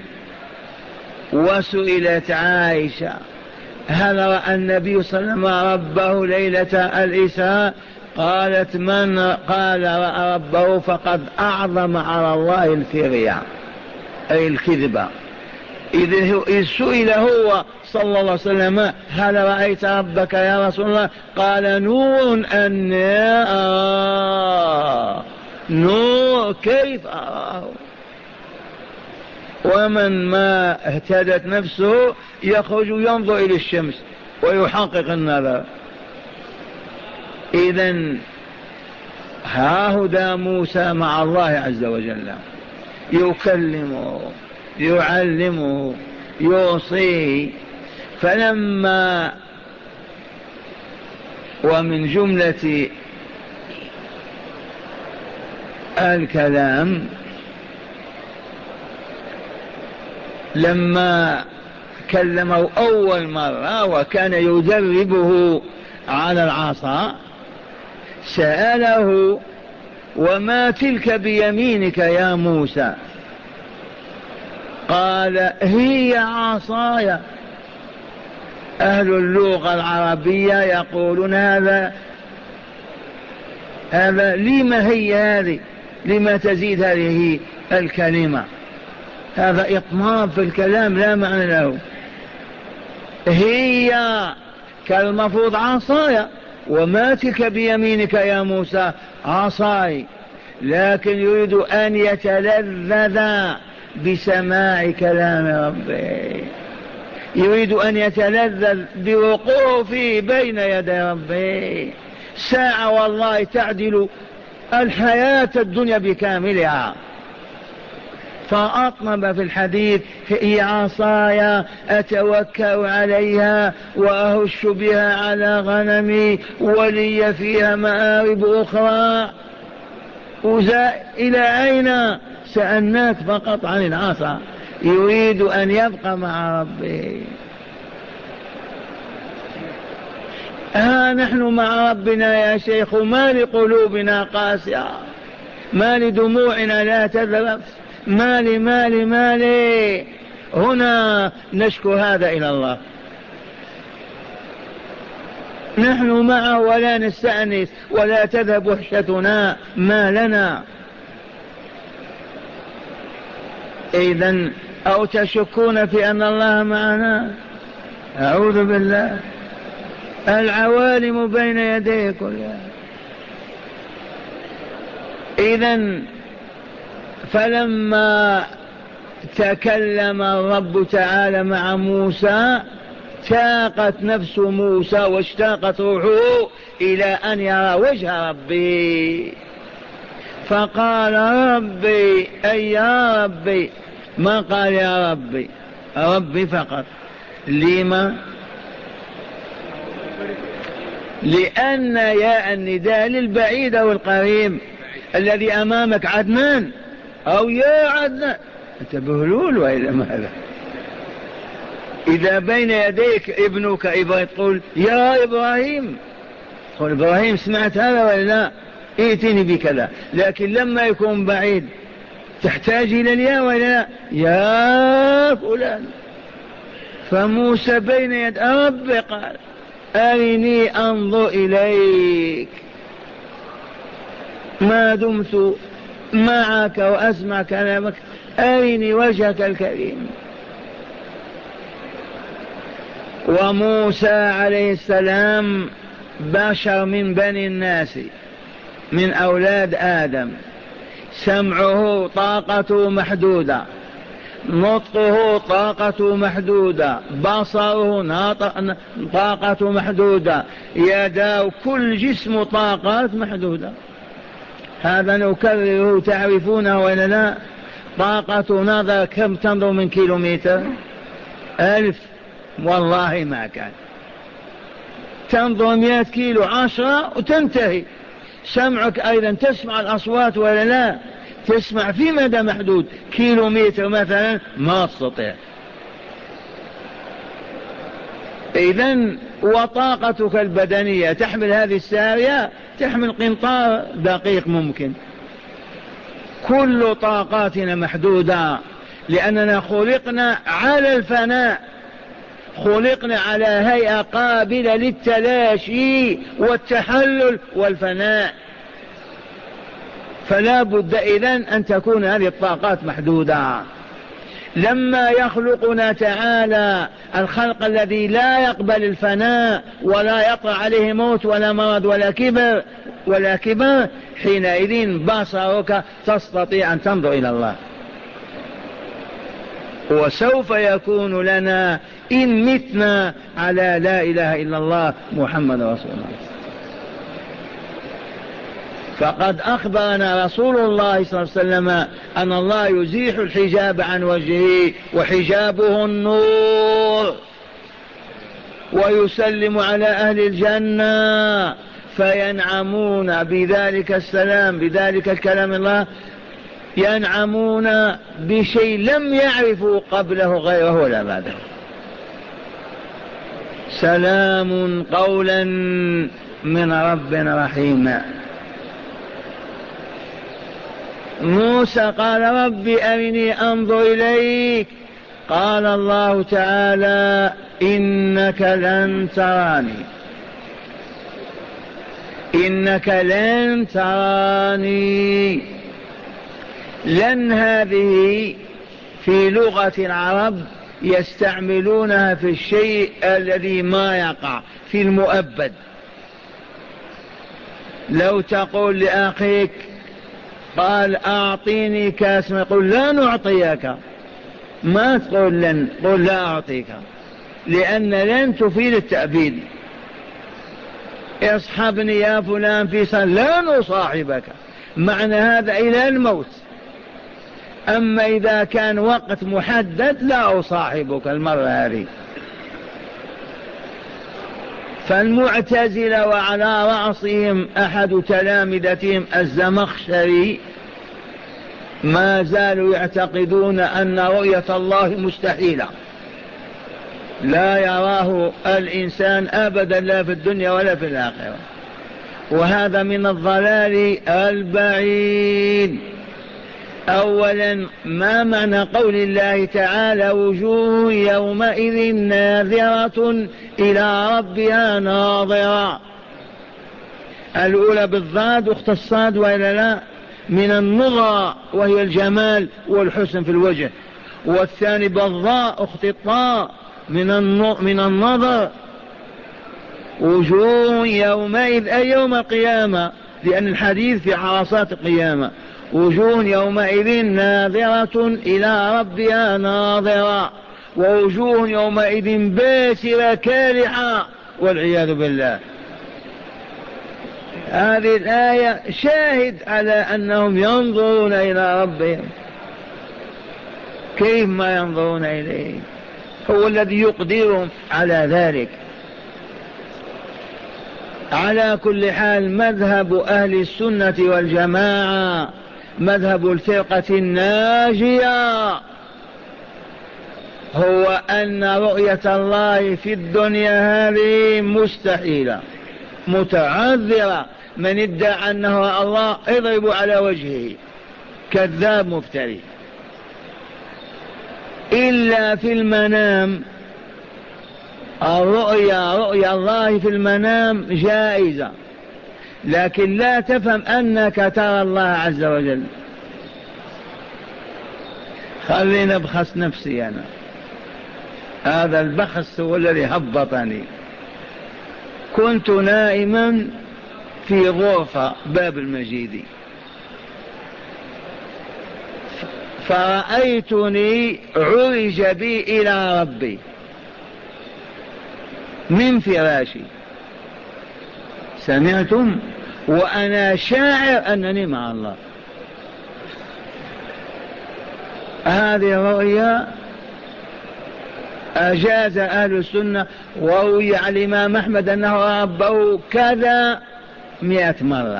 وسئلت عائشة هل رأى النبي صلى الله عليه وسلم ربه ليلة الإسراء؟ قالت من قال رأى ربه فقد أعظم على الله الفرية أي الكذبة. إذ سئل هو صلى الله عليه وسلم هل رأيت ربك يا رسول الله؟ قال نور أن أراه. نور كيف أراه؟ ومن ما اهتدت نفسه يخرج ينظر إلى الشمس ويحقق النظر. إذن هاهدى موسى مع الله عز وجل يكلمه يعلمه يوصيه. فلما ومن جملة الكلام لما كلمه أول مرة وكان يدربه على العصا سأله وما تلك بيمينك يا موسى؟ قال هي عصاي. أهل اللغة العربية يقولون هذا لما هي هذه؟ لما تزيد هذه الكلمة؟ هذا إطناب في الكلام لا معنى له. هي كالمفروض عصاي وما تلك بيمينك يا موسى؟ عصاي. لكن يريد أن يتلذذ بسماع كلام ربه. يريد أن يتلذذ بوقوفه بين يدي ربه. ساعة والله تعدل الحياة الدنيا بكاملها. فأطنب في الحديث هي عصاي أتوكأ عليها وأهش بها على غنمي ولي فيها مآرب أخرى. إلى أين؟ سألناك فقط عن العصا، يريد أن يبقى مع ربه. نحن مع ربنا يا شيخ، ما لقلوبنا قاسية، ما لدموعنا لا تذرف، مالي هنا نشكو هذا إلى الله. نحن معه ولا نستأنس ولا تذهب وحشتنا، ما لنا. إذن أو تشكون في أن الله معنا؟ أعوذ بالله، العوالم بين يديه كلها. إذن فلما تكلم الرب تعالى مع موسى اشتاقت نفس موسى واشتاقت روحه إلى أن يرى وجه ربي، فقال ربي، أي يا ربي، ما قال يا ربي، ربي فقط. لما؟ لأن يا النداء للبعيد والقريب. الذي أمامك عدنان أو يا عدنان، أنت بهلول وإلا ماذا؟ إذا بين يديك ابنك إبراهيم تقول يا إبراهيم، تقول إبراهيم سمعت هذا ولا لا؟ ائتني بكذا. لكن لما يكون بعيد تحتاج إلى الياء ولا لا؟ يا فلان. فموسى بين يد رب قال أرني أنظر إليك ما دمت معك وأسمع كلامك، أرني وجهك الكريم. وموسى عليه السلام بشر من بني الناس، من أولاد آدم، سمعه طاقته محدودة، نطقه طاقته محدودة، بصره طاقته محدودة، يداه كل جسم طاقات محدودة. هذا نكرره تعرفونه ولا لا؟ طاقة نظر كم تنظر من كيلومتر؟ 1000. والله ما كان. تنظر 100 كيلو 10 وتنتهي. سمعك أيضا تسمع الأصوات ولا لا؟ تسمع في مدى محدود، كيلومتر مثلا ما تستطيع. إذن وطاقتك البدنية تحمل هذه السارية، تحمل قنطار دقيق ممكن. كل طاقاتنا محدودة، لأننا خلقنا على الفناء، خلقنا على هيئة قابلة للتلاشي والتحلل والفناء. فلا بد إذن أن تكون هذه الطاقات محدودة. لما يخلقنا تعالى الخلق الذي لا يقبل الفناء ولا يطرأ عليه موت ولا مرض ولا كبر، حينئذ بصرك تستطيع أن تنظر إلى الله. وسوف يكون لنا إن متنا على لا إله إلا الله محمد رسول الله. فقد أخبرنا رسول الله صلى الله عليه وسلم أن الله يزيح الحجاب عن وجهه وحجابه النور، ويسلم على أهل الجنة فينعمون بذلك السلام، بذلك الكلام الله، ينعمون بشيء لم يعرفوا قبله غيره ولا بعده. سلام قولا من رب رحيم. موسى قال ربي أرني أنظر إليك، قال الله تعالى إنك لن تراني، إنك لن تراني. لن هذه في لغة العرب يستعملونها في الشيء الذي ما يقع، في المؤبد. لو تقول لأخيك قال أعطيني كاس، يقول لا نعطيك، ما تقول لن، قل لا أعطيك، لأن لن تفيد التأبيد. اصحبني يا فلان في صلاة، لا نصاحبك، معنى هذا إلى الموت. أما إذا كان وقت محدد لا أصاحبك المرة هذه. فالمعتزلة وعلى رأسهم أحد تلامذتهم الزمخشري ما زالوا يعتقدون أن رؤية الله مستحيلة، لا يراه الإنسان أبدا لا في الدنيا ولا في الآخرة، وهذا من الضلال البعيد. أولا، ما معنى قول الله تعالى وجوه يومئذ ناظرة إلى ربها ناظرة؟ الأولى بالضاد أخت الصاد وإلا لا، من النظرة وهي الجمال والحسن في الوجه، والثاني بالضاء أخت الطاء من النظر. وجوه يومئذ أي يوم القيامة، لأن الحديث في عرصات القيامة. وجوه يومئذ ناظرة إلى ربها ناظرة، ووجوه يومئذ باسرة كالحة والعياذ بالله. هذه الآية شاهد على أنهم ينظرون إلى ربهم. كيف ما ينظرون إليه؟ هو الذي يقدرهم على ذلك. على كل حال، مذهب أهل السنة والجماعة، مذهب الفرقة الناجية، هو أن رؤية الله في الدنيا هذه مستحيلة متعذرة. من ادعى أنه الله اضربوا على وجهه، كذاب مفتري. إلا في المنام، رؤيا الله في المنام جائزة، لكن لا تفهم أنك ترى الله عز وجل. خلينا أبخس نفسي أنا، هذا البخس هو الذي هبطني. كنت نائما في غرفة باب المجيد، فرأيتني عرج بي إلى ربي من فراشي، سمعتم؟ وأنا شاعر أنني مع الله. هذه الرؤيا أجاز أهل السنة، وروي عن الإمام أحمد أنه رأى ربه كذا 100 مرة.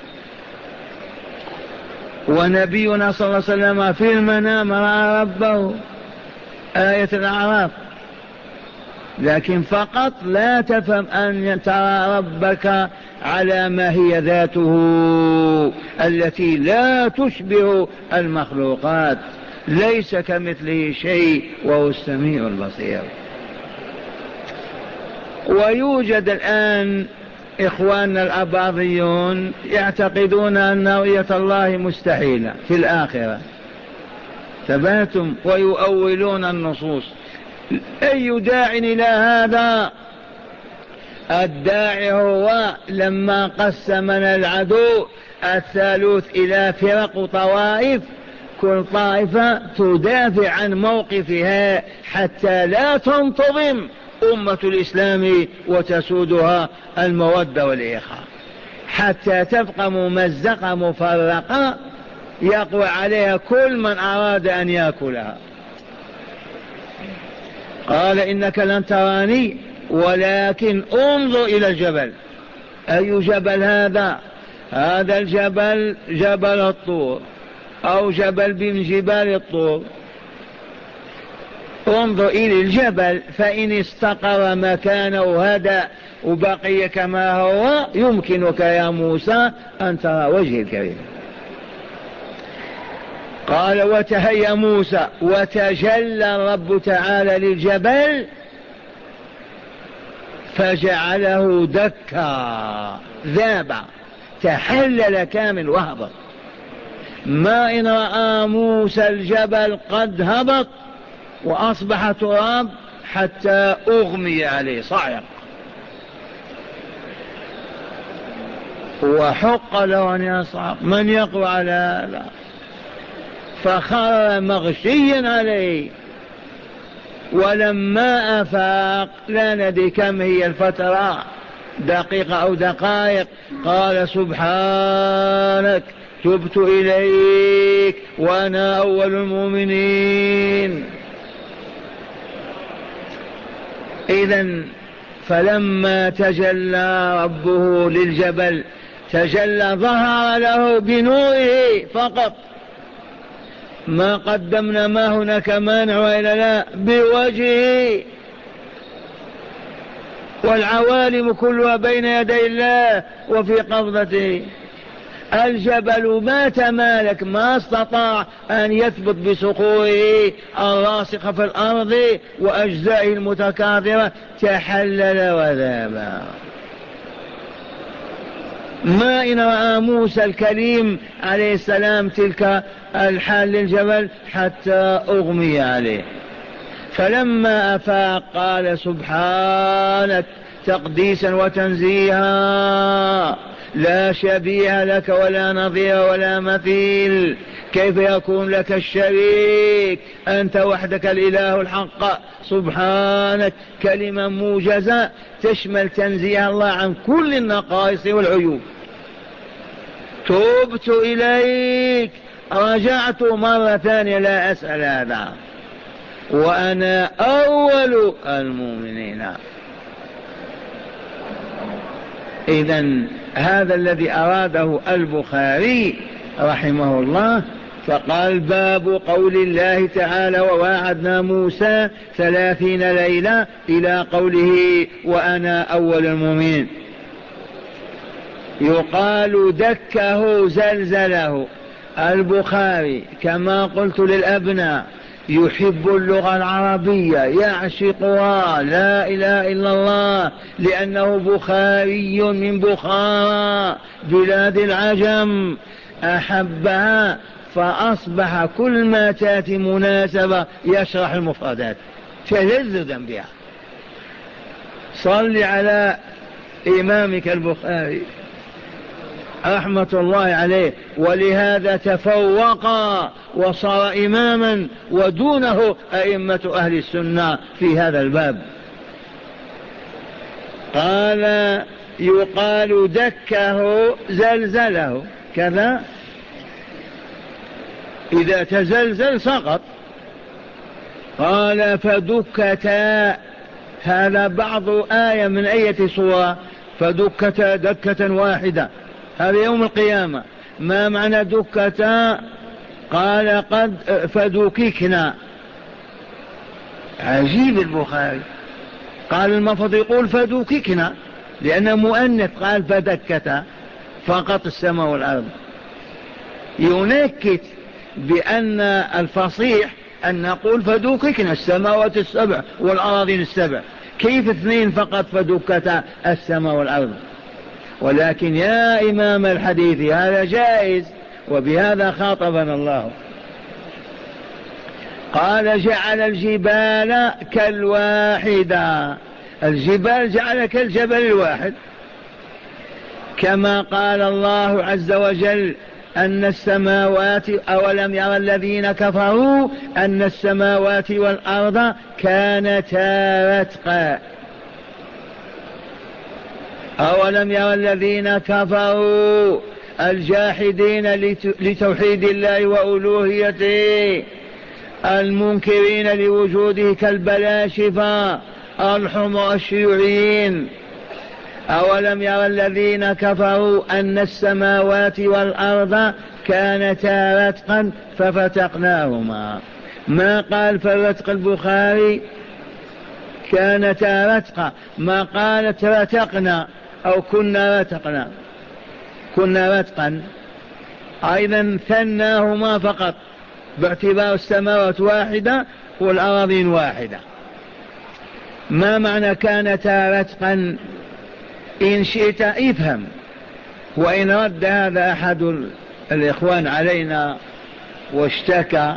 ونبينا صلى الله عليه وسلم في المنام رأى ربه، آية الأعراف. لكن فقط لا تفهم أن ترى ربك على ما هي ذاته التي لا تشبه المخلوقات، ليس كمثله شيء وهو السميع البصير. ويوجد الآن إخواننا الأباضيون يعتقدون أن رؤية الله مستحيلة في الآخرة، ثباتم، ويؤولون النصوص. أي داع إلى هذا؟ الداعي هو لما قسمنا العدو الثالوث إلى فرق وطوائف، كل طائفة تدافع عن موقفها حتى لا تنتظم أمة الإسلام وتسودها المودة والإخاء، حتى تبقى ممزقة مفرقة يقوى عليها كل من أراد أن يأكلها. قال إنك لن تراني ولكن انظر إلى الجبل. أي جبل هذا؟ هذا الجبل جبل الطور، أو جبل من جبال الطور. انظر إلى الجبل، فإن استقر مكانه هدأ وبقي كما هو، يمكنك يا موسى أن ترى وجه الكريم. قال وتهيأ موسى، وتجلى الرب تعالى للجبل فجعله دكا، ذاب، تحلل كامل وهبط. ما إن رأى موسى الجبل قد هبط وأصبح تراب حتى أغمي عليه صاعق، وحق له أن يصعق. من يقوى على هذا؟ فخر مغشيا عليه. ولما أفاق، لا ندري كم هي الفترة، دقيقة أو دقائق، قال سبحانك تبت إليك وأنا أول المؤمنين. إذن فلما تجلى ربه للجبل تجلى ظهر له بنوره فقط، ما قدمنا ما هناك مانع وإلا لا، بوجهه، والعوالم كلها بين يدي الله وفي قبضته. الجبل ما تمالك، ما استطاع أن يثبت بصخوره الراسخة في الأرض وأجزائه المتكاثرة، تحلل وذاب. ما إن رأى موسى الكليم عليه السلام تلك الحال للجبل حتى أغمي عليه، فلما أفاق قال سبحانك تقديسا وتنزيها، لا شبيه لك ولا نظير ولا مثيل، كيف يكون لك الشريك، أنت وحدك الإله الحق سبحانك. كلمة موجزة تشمل تنزيه الله عن كل النقائص والعيوب. تبت إليك، رجعت مرة ثانية لا أسأل هذا، وأنا أول المؤمنين. إذن هذا الذي أراده البخاري رحمه الله، فقال باب قول الله تعالى وواعدنا موسى 30 ليلة إلى قوله وأنا أول المؤمنين. يقال دكه زلزله. البخاري كما قلت للأبناء يحب اللغة العربية، يعشقها، لا إله إلا الله، لأنه بخاري من بخارى بلاد العجم، أحبها، فأصبح كل ما تأتي مناسبة يشرح المفردات تلذذا بها. صل على إمامك البخاري رحمة الله عليه، ولهذا تفوق وصار إماما ودونه أئمة أهل السنة في هذا الباب. قال يقال دكه زلزله كذا، إذا تزلزل سقط. قال فدكتا، هذا بعض آية من آية سورة، فدكتا دكة واحدة، هذا يوم القيامة. ما معنى دكتا؟ قال قد فدككنا. عجيب البخاري، قال المفروض يقول فدككنا لأنه مؤنث، قال فدكتا فقط السماء والأرض. ينكت بأن الفصيح أن نقول فدككنا السماوات السبع والأراضين السبع، كيف اثنين فقط فدكتا السماء والأرض؟ ولكن يا إمام الحديث هذا جائز، وبهذا خاطبنا الله. قال جعل الجبال كالواحدة، الجبال جعل كالجبل الواحد، كما قال الله عز وجل أن السماوات، أولم يرى الذين كفروا أن السماوات والأرض كانتا رتقا. أولم يرى الذين كفروا الجاحدين لتوحيد الله وألوهيته، المنكرين لوجوده كالبلاشفة الحمر الشيوعيين. أولم يرى الذين كفروا أن السماوات والأرض كانتا رتقا ففتقناهما. ما قال فرتق البخاري كانتا رتقا، ما قالت رتقنا أو كنا رتقنا، كنا رتقا. أيضا ثناهما فقط باعتبار السماوات واحدة والأراضين واحدة. ما معنى كانتا رتقا؟ إن شئت افهم، وإن رد هذا أحد الإخوان علينا واشتكى،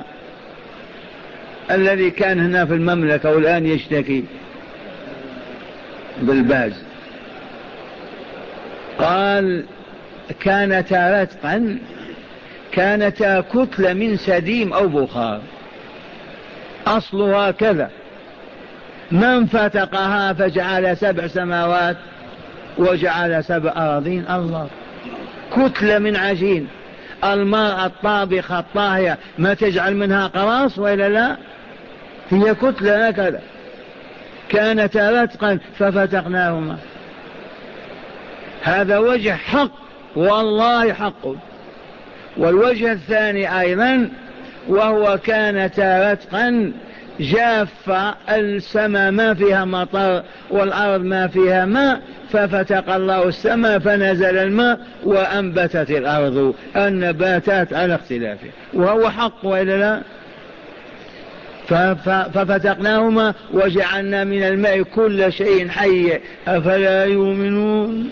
الذي كان هنا في المملكة والآن يشتكي بالباز، قال كانتا رتقا، كانتا كتلة من سديم أو بخار، أصلها كذا، من فتقها فجعل 7 سماوات وجعل 7 أراضين، الله، كتلة من عجين. الماء الطابخة الطاهية ما تجعل منها قراص وإلا لا؟ هي كتلة هكذا، كانتا رتقا ففتقناهما. هذا وجه حق والله حق. والوجه الثاني أيضا وهو كانتا رتقا جافة، السماء ما فيها مطر والأرض ما فيها ماء، ففتق الله السماء فنزل الماء وأنبتت الأرض النباتات على اختلافه، وهو حق وإلا لا؟ ففتقناهما وجعلنا من الماء كل شيء حي أفلا يؤمنون.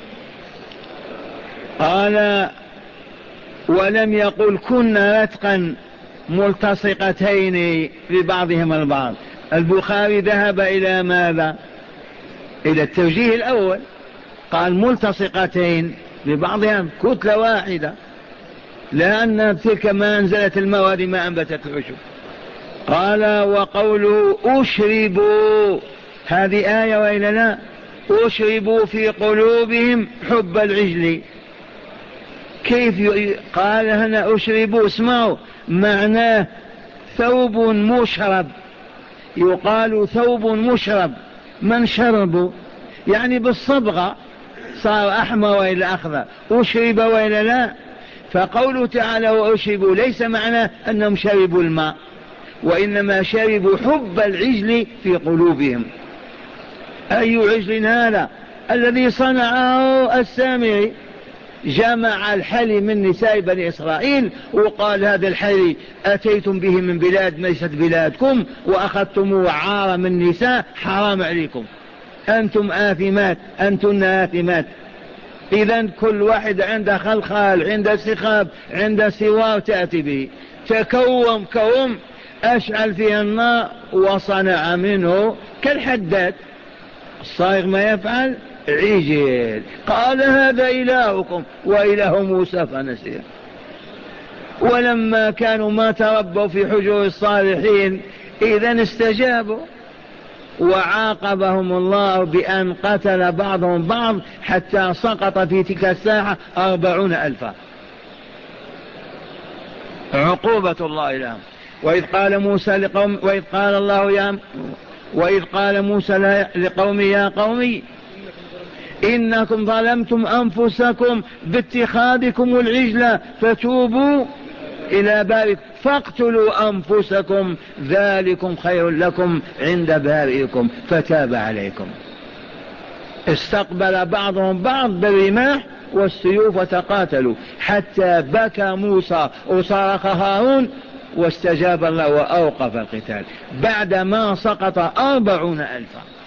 قال ولم يقل كنا رتقا ملتصقتين ببعضهما البعض. البخاري ذهب إلى ماذا؟ إلى التوجيه الأول، قال ملتصقتين ببعضها كتلة واحدة، لأن تلك ما أنزلت المواد ما أنبتت العشب. قال وقوله أشربوا، هذه آية وإلا لا؟ أشربوا في قلوبهم حب العجل. كيف قال هنا أشربوا؟ اسمعوا معناه ثوب مشرب، يقال ثوب مشرب، من شربوا يعني بالصبغة صار أحمر وإلى أخضر، أشرب وإلى لا؟ فقوله تعالى وأشربوا ليس معناه أنهم شربوا الماء، وإنما شربوا حب العجل في قلوبهم. أي عجل هذا؟ الذي صنعه السامري، جمع الحلي من نساء بني إسرائيل وقال هذا الحلي أتيتم به من بلاد ليست بلادكم وأخذتموه عارة من نساء، حرام عليكم، أنتم آثمات، أنتن آثمات. إذن كل واحد عنده خلخال، عنده سخاب، عنده سوار تأتي به، تكوم كوم أشعل فيها النار وصنع منه كالحداد الصايغ ما يفعل عجل. قال هذا إلهكم وإله موسى فنسيه. ولما كانوا ما تربوا في حجور الصالحين إذن استجابوا، وعاقبهم الله بأن قتل بعضهم بعض حتى سقط في تلك الساحة 40,000 عقوبة الله لهم. وإذ قال موسى لقومه يا قومي إنكم ظلمتم أنفسكم باتخاذكم العجل فتوبوا إلى بارئكم فاقتلوا أنفسكم ذلكم خير لكم عند بارئكم فتاب عليكم. استقبل بعضهم بعض بالرماح والسيوف وتقاتلوا حتى بكى موسى وصرخ هارون واستجاب الله وأوقف القتال بعدما سقط 40,000.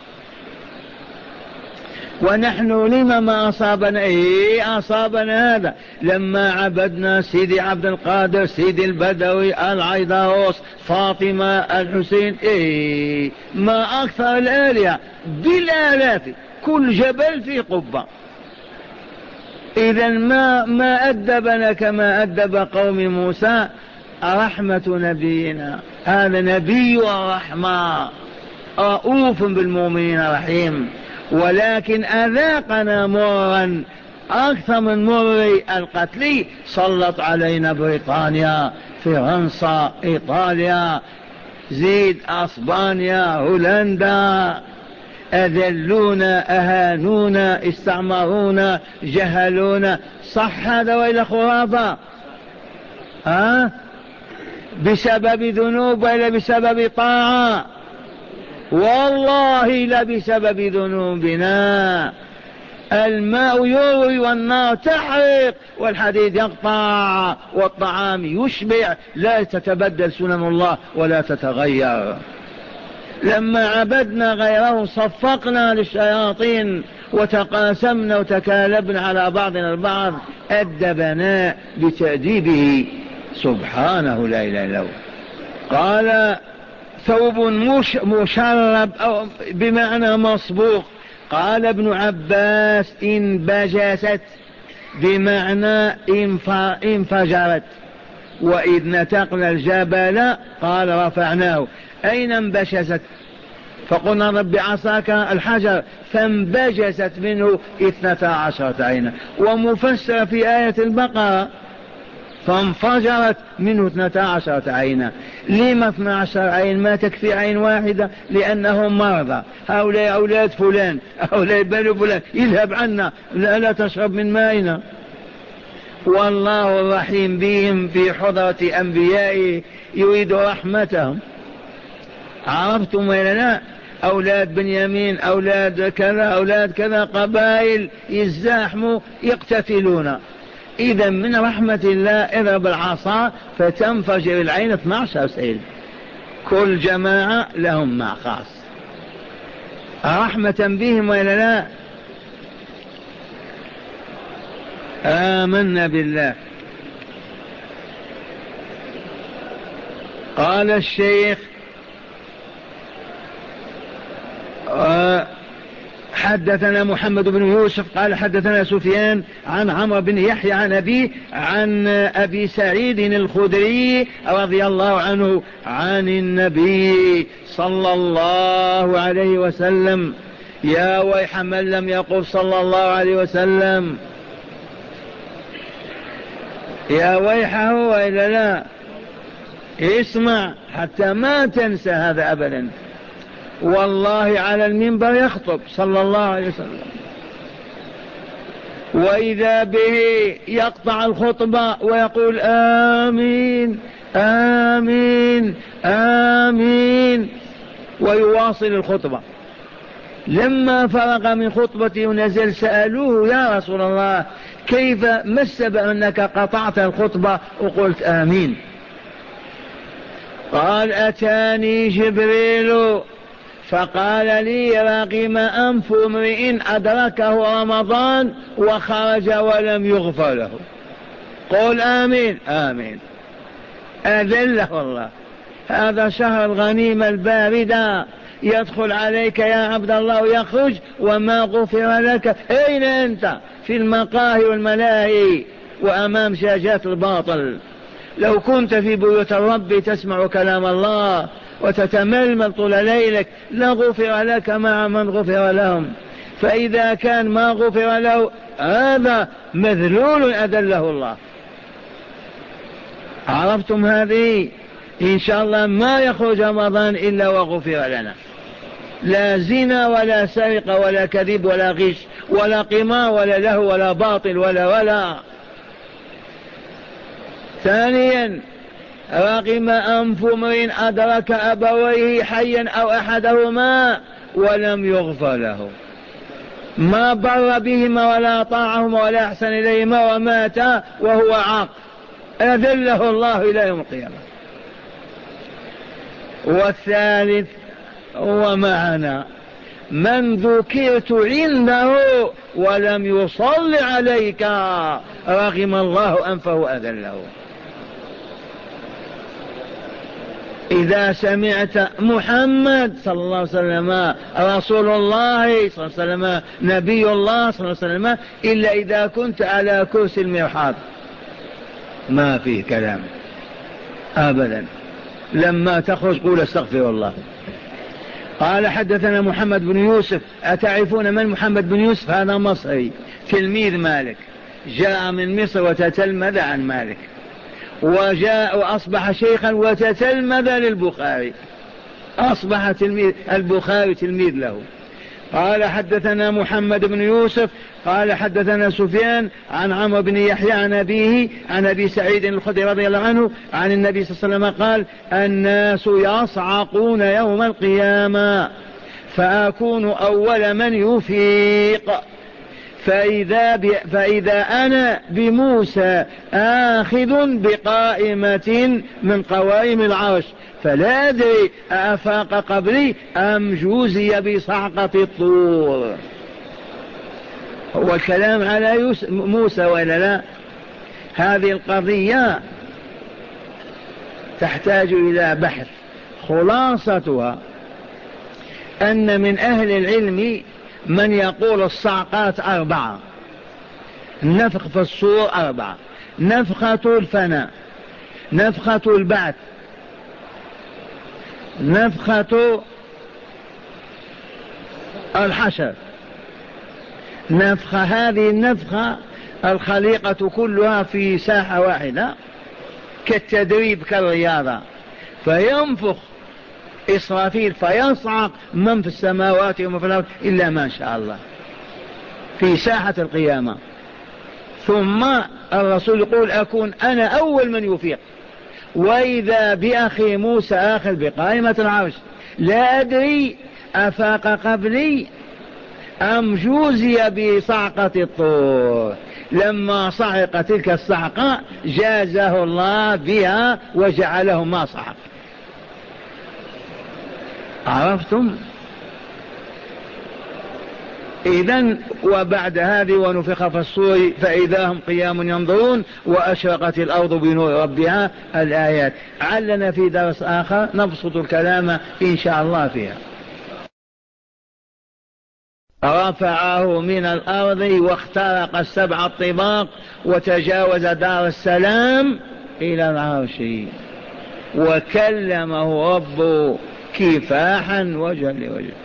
ونحن لما ما أصابنا أصابنا هذا لما عبدنا سيدي عبد القادر، سيدي البدوي، العيدروس، فاطمة، الحسين، ما أكثر الآلهة بالآلاف، كل جبل في قبة. إذن ما أدبنا كما أدب قوم موسى. رحمة نبينا، هذا نبي الرحمة رؤوف بالمؤمنين رحيم، ولكن أذاقنا مرا أكثر من مر القتل. سلط علينا بريطانيا، فرنسا، إيطاليا، زيد أسبانيا، هولندا، أذلونا، أهانونا، استعمرونا، جهلونا. صح هذا وإلى خرافة؟ بسبب ذنوب ولا بسبب طاعة؟ والله لا بسبب ذنوبنا. الماء يروي والنار تحرق والحديد يقطع والطعام يشبع، لا تتبدل سنن الله ولا تتغير. لما عبدنا غيره صفقنا للشياطين وتقاسمنا وتكالبنا على بعضنا البعض، أدبنا بتأديبه سبحانه لا إله إلا هو. قال ثوب مشرب أو بمعنى مصبوغ. قال ابن عباس انبجست بمعنى انفجرت. وإذ نتقنا الجبل قال رفعناه. أين انبجست؟ فقلنا رب عصاك الحجر فانبجست منه 12 عينا. ومفسر في آية البقرة فانفجرت منه 12 عينا. لما 12 عين؟ ما تكفي عين واحدة؟ لأنهم مرضى. هؤلاء أولاد فلان، هؤلاء بنو فلان، يذهب عنا، لا تشرب من مائنا. والله الرحيم بهم في حضرة أنبيائه يريد رحمتهم. عرفتم ولا لا؟ أولاد بنيامين، أولاد كذا، أولاد كذا، قبائل يزاحموا يقتتلون. إذا من رحمة الله اضرب العصا فتنفجر العين 12 سيل، كل جماعة لهم مع خاص. رحمة بهم ولا لا؟ آمنا بالله. قال الشيخ حدثنا محمد بن يوسف قال حدثنا سفيان عن عمرو بن يحيى عن أبي سعيد الخدري رضي الله عنه عن النبي صلى الله عليه وسلم. يا ويح من لم يقل صلى الله عليه وسلم، يا ويحه وإلا لا. اسمع حتى ما تنسى هذا أبدا. والله على المنبر يخطب صلى الله عليه وسلم، وإذا به يقطع الخطبة ويقول آمين آمين آمين ويواصل الخطبة. لما فرغ من خطبته ونزل سألوه يا رسول الله كيف، ما السبب أنك قطعت الخطبة وقلت آمين؟ قال أتاني جبريل فقال لي رغم أنف امرئ أدركه رمضان وخرج ولم يغفر له. قل آمين آمين. أذله الله. هذا شهر الغنيمة الباردة، يدخل عليك يا عبد الله ويخرج وما غفر لك. أين أنت؟ في المقاهي والملاهي وأمام شاشات الباطل. لو كنت في بيوت الرب تسمع كلام الله وتتململ طول ليلك لغفر لك مع من غفر لهم. فإذا كان ما غفر له هذا مذلول أذله الله. عرفتم هذه؟ إن شاء الله ما يخرج رمضان إلا وغفر لنا. لا زنا ولا سرقة ولا كذب ولا غش ولا قمار ولا لهو ولا باطل ولا. ثانيا رغم أنف امرئ أدرك أبويه حيا أو أحدهما ولم يغفر له، ما بر بهما ولا طاعهما ولا أحسن إليهما ومات وهو عاق، أذله الله إلى يوم القيامة. والثالث هو معنا من ذكرت عنده ولم يصل عليك رغم الله أنفه أذله. إذا سمعت محمد صلى الله عليه وسلم رسول الله صلى الله عليه وسلم نبي الله صلى الله عليه وسلم إلا إذا كنت على كرسي المرحاض ما فيه كلام أبدا. لما تخرج قول استغفر الله. قال حدثنا محمد بن يوسف. أتعرفون من محمد بن يوسف؟ هذا مصري تلميذ مالك، جاء من مصر وتتلمذ عن مالك، وجاء وأصبح شيخا وتتلمذ للبخاري، أصبح تلميذ البخاري تلميذ له. قال حدثنا محمد بن يوسف قال حدثنا سفيان عن عمرو بن يحيى عن أبيه عن أبي سعيد الخدري رضي الله عنه عن النبي صلى الله عليه وسلم قال الناس يصعقون يوم القيامة فأكون أول من يفيق، فإذا أنا بموسى آخذ بقائمة من قوائم العرش فلا أدري أفاق قبلي أم جوزي بصعقة الطور. هو الكلام على موسى ولا لا؟ هذه القضية تحتاج إلى بحث. خلاصتها أن من أهل العلم من يقول الصعقات 4، النفخ في الصور 4، نفخة الفناء، نفخة البعث، نفخة الحشر، نفخة. هذه النفخة الخليقة كلها في ساحة واحدة كالتدريب كالرياضة، فينفخ إسرافيل فيصعق من في السماوات ومن في الأرض إلا ما شاء الله في ساحة القيامة. ثم الرسول يقول أكون أنا أول من يفيق، وإذا بأخي موسى آخذ بقائمة العرش، لا أدري أفاق قبلي أم جوزي بصعقة الطور. لما صعق تلك الصعقة جازه الله بها وجعله ما صعق. عرفتم؟ إذن وبعد هذه ونفخ في الصور فإذا هم قيام ينظرون وأشرقت الأرض بنور ربها. الآيات علنا في درس آخر نبسط الكلام إن شاء الله فيها. رفعه من الأرض واخترق السبع الطباق وتجاوز دار السلام إلى العرش، وكلمه ربه كفاحا وجها لوجه،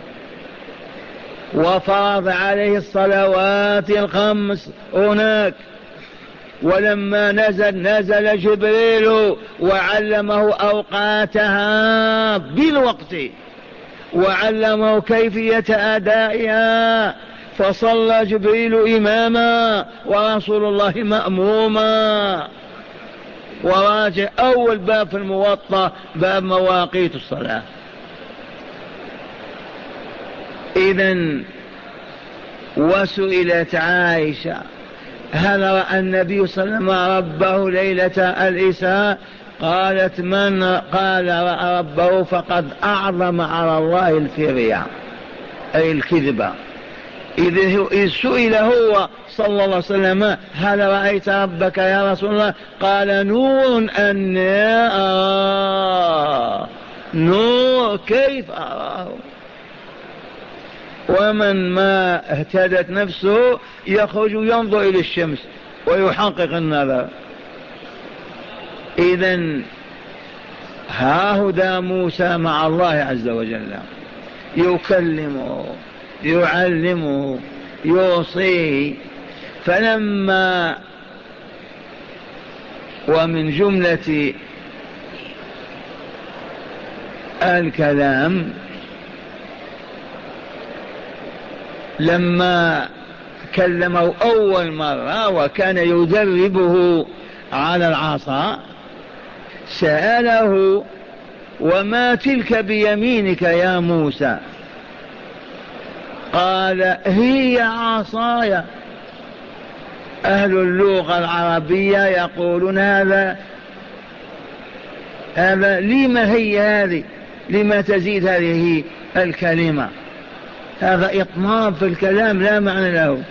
وفرض عليه الصلوات الخمس هناك. ولما نزل جبريل وعلمه أوقاتها بالوقت وعلمه كيفية أدائها، فصلى جبريل إماما ورسول الله مأموما. وراجع أول باب في الموطأ باب مواقيت الصلاة. إذن وسئلت عائشة هل رأى النبي صلى الله عليه وسلم ربه ليلة الإسراء؟ قالت من قال رأى ربه فقد أعظم على الله الفرية أي الكذبة. إذ سئل هو صلى الله عليه وسلم هل رأيت ربك يا رسول الله؟ قال نور أني أراه. نور كيف أراه؟ ومن ما اهتدت نفسه يخرج ينظر إلى الشمس ويحقق النظر. إذن هاهدى موسى مع الله عز وجل يكلمه يعلمه يوصيه. فلما ومن جملة الكلام لما كلمه أول مرة وكان يدربه على العصا سأله وما تلك بيمينك يا موسى؟ قال هي عصاي. أهل اللغة العربية يقولون هذا لما هي هذه، لما تزيد هذه الكلمة؟ هذا إطناب في الكلام لا معنى له.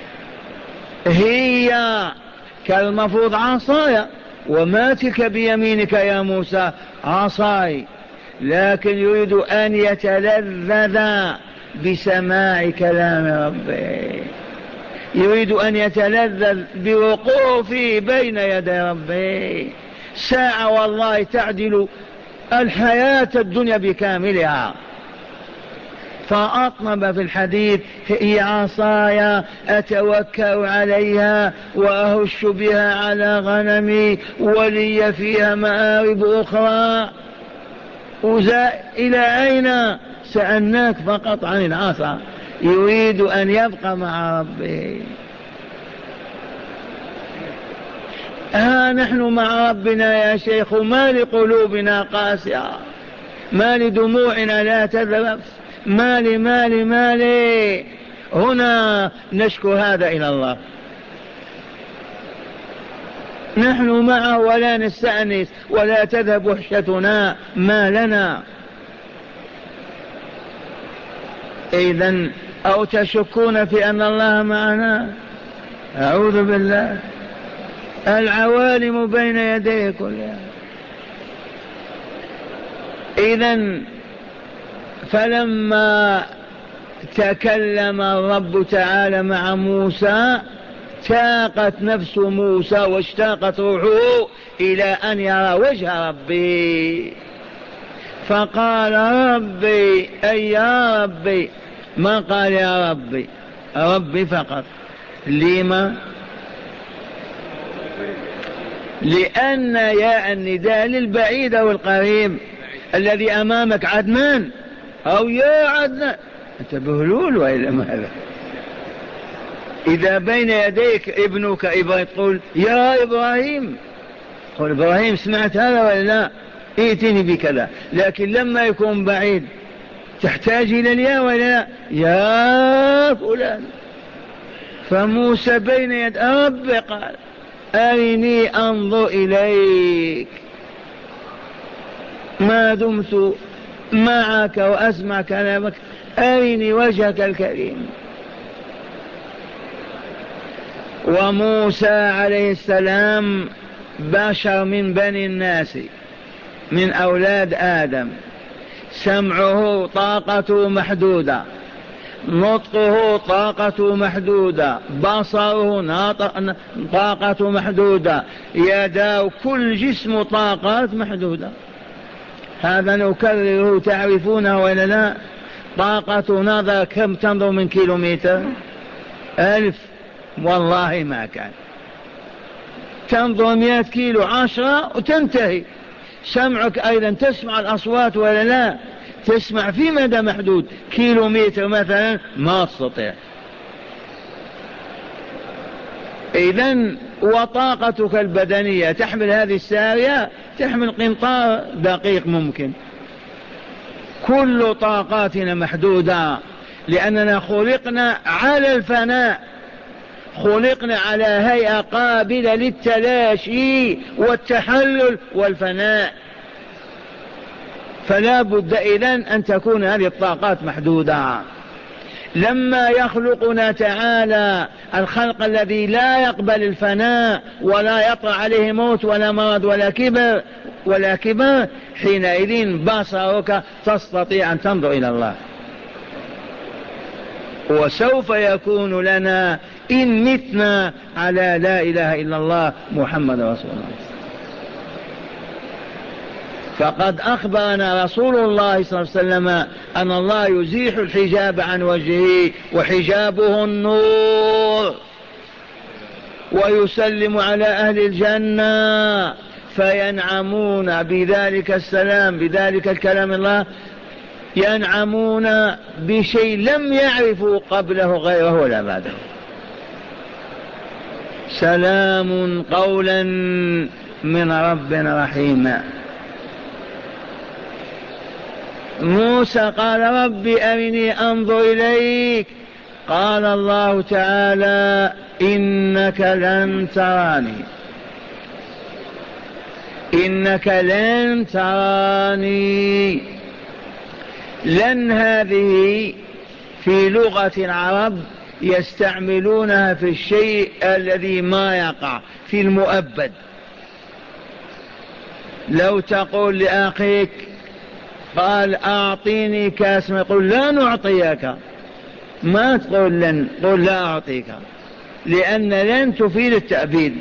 هي كالمفروض عصاي، وما تلك بيمينك يا موسى؟ عصاي. لكن يريد أن يتلذذ بسماع كلام ربه، يريد أن يتلذذ بوقوفه بين يدي ربه. ساعة والله تعدل الحياة الدنيا بكاملها. فأطنب في الحديث هي عصاي أتوكأ عليها وأهش بها على غنمي ولي فيها مآرب أخرى. إلى أين سألناك فقط عن العصا؟ يريد أن يبقى مع ربه. نحن مع ربنا يا شيخ، ما لقلوبنا قاسية، ما لدموعنا لا تذرف، مالي هنا نشكو هذا إلى الله. نحن معه ولا نستأنس ولا تذهب وحشتنا، ما لنا. إذن أو تشكون في أن الله معنا؟ أعوذ بالله، العوالم بين يديه كلها. إذن فلما تكلم الرب تعالى مع موسى تاقت نفس موسى واشتاقت روحه إلى أن يرى وجه ربي، فقال ربي أي يا ربي، ما قال يا ربي، ربي فقط. لما؟ لأن ياء النداء للبعيد أو القريب. الذي أمامك عدنان أو يا عدنان، أنت بهلول وإلا ماذا؟ إذا بين يديك ابنك إبراهيم تقول يا إبراهيم، قل إبراهيم سمعت هذا ولا لا؟ ائتني بكذا. لكن لما يكون بعيد تحتاج إلى الياء ولا لا؟ يا فلان. فموسى بين يد رب قال أرني أنظر إليك ما دمت معك وأسمع كلامك، أرني وجهك الكريم. وموسى عليه السلام بشر من بني الناس، من أولاد آدم، سمعه طاقته محدودة، نطقه طاقته محدودة، بصره طاقته محدودة، يداه كل جسم طاقات محدودة. هذا نكرره تعرفونه ولا لا؟ طاقة نظر كم تنظر من كيلومتر؟ 1000. والله ما كان. تنظر 100 كيلو 10 وتنتهي. سمعك أيضا تسمع الأصوات ولا لا؟ تسمع في مدى محدود، كيلومتر مثلا ما تستطيع. إذن وطاقتك البدنية تحمل هذه السارية، تحمل قنطار دقيق ممكن. كل طاقاتنا محدودة، لأننا خلقنا على الفناء، خلقنا على هيئة قابلة للتلاشي والتحلل والفناء. فلا بد إذن أن تكون هذه الطاقات محدودة. لما يخلقنا تعالى الخلق الذي لا يقبل الفناء ولا يطرأ عليه موت ولا مرض ولا كبر، حينئذ بصرك تستطيع أن تنظر إلى الله. وسوف يكون لنا إن متنا على لا إله إلا الله محمد رسول الله. فقد أخبرنا رسول الله صلى الله عليه وسلم أن الله يزيح الحجاب عن وجهه وحجابه النور، ويسلم على أهل الجنة فينعمون بذلك السلام، بذلك الكلام الله، ينعمون بشيء لم يعرفوا قبله غيره ولا بعده. سلام قولا من رب رحيم. موسى قال رب أرني أنظر إليك، قال الله تعالى إنك لن تراني، إنك لن تراني. لن هذه في لغة العرب يستعملونها في الشيء الذي ما يقع، في المؤبد. لو تقول لأخيك قال أعطيني كاس، ما يقول لا نعطيك، ما تقول لن، قل لا أعطيك، لأن لن تفيد التأبيد.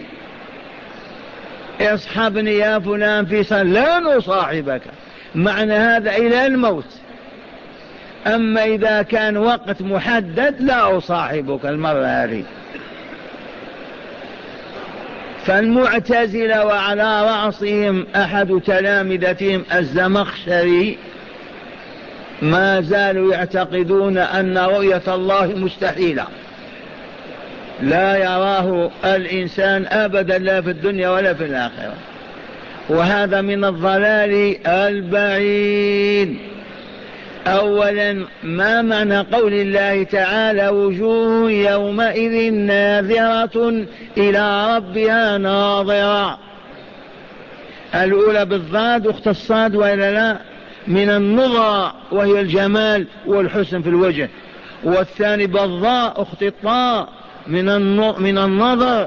اصحبني يا فلان في صلاة، لا نصاحبك، معنى هذا إلى الموت. أما إذا كان وقت محدد لا أصاحبك المرة هذه. فالمعتزلة وعلى رأسهم أحد تلامذتهم الزمخشري ما زالوا يعتقدون أن رؤية الله مستحيلة، لا يراه الإنسان أبدا، لا في الدنيا ولا في الآخرة. وهذا من الضلال البعيد. أولا، ما معنى قول الله تعالى وجوه يومئذ ناظرة إلى ربها ناظرة؟ الأولى بالضاد أخت الصاد وإلا لا، من النظرة وهي الجمال والحسن في الوجه، والثاني بالضاء أخت الطاء من النظر.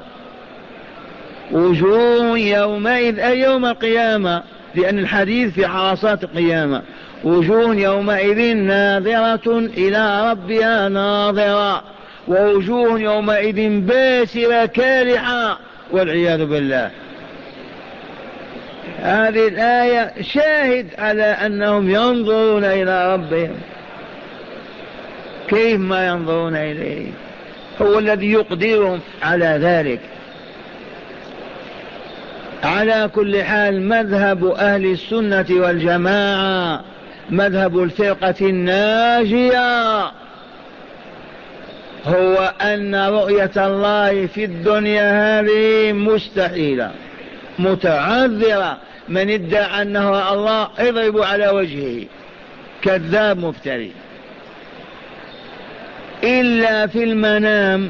وجوه يومئذ أي يوم القيامة، لأن الحديث في عرصات القيامة. وجوه يومئذ ناظرة إلى ربها ناظرة، ووجوه يومئذ باسرة كالحة والعياذ بالله. هذه الآية شاهد على أنهم ينظرون إلى ربهم. كيف ما ينظرون إليه؟ هو الذي يقدرهم على ذلك. على كل حال مذهب أهل السنة والجماعة، مذهب الفرقة الناجية، هو أن رؤية الله في الدنيا هذه مستحيلة متعذرة. من ادعى أنه الله اضرب على وجهه، كذاب مفتري. إلا في المنام،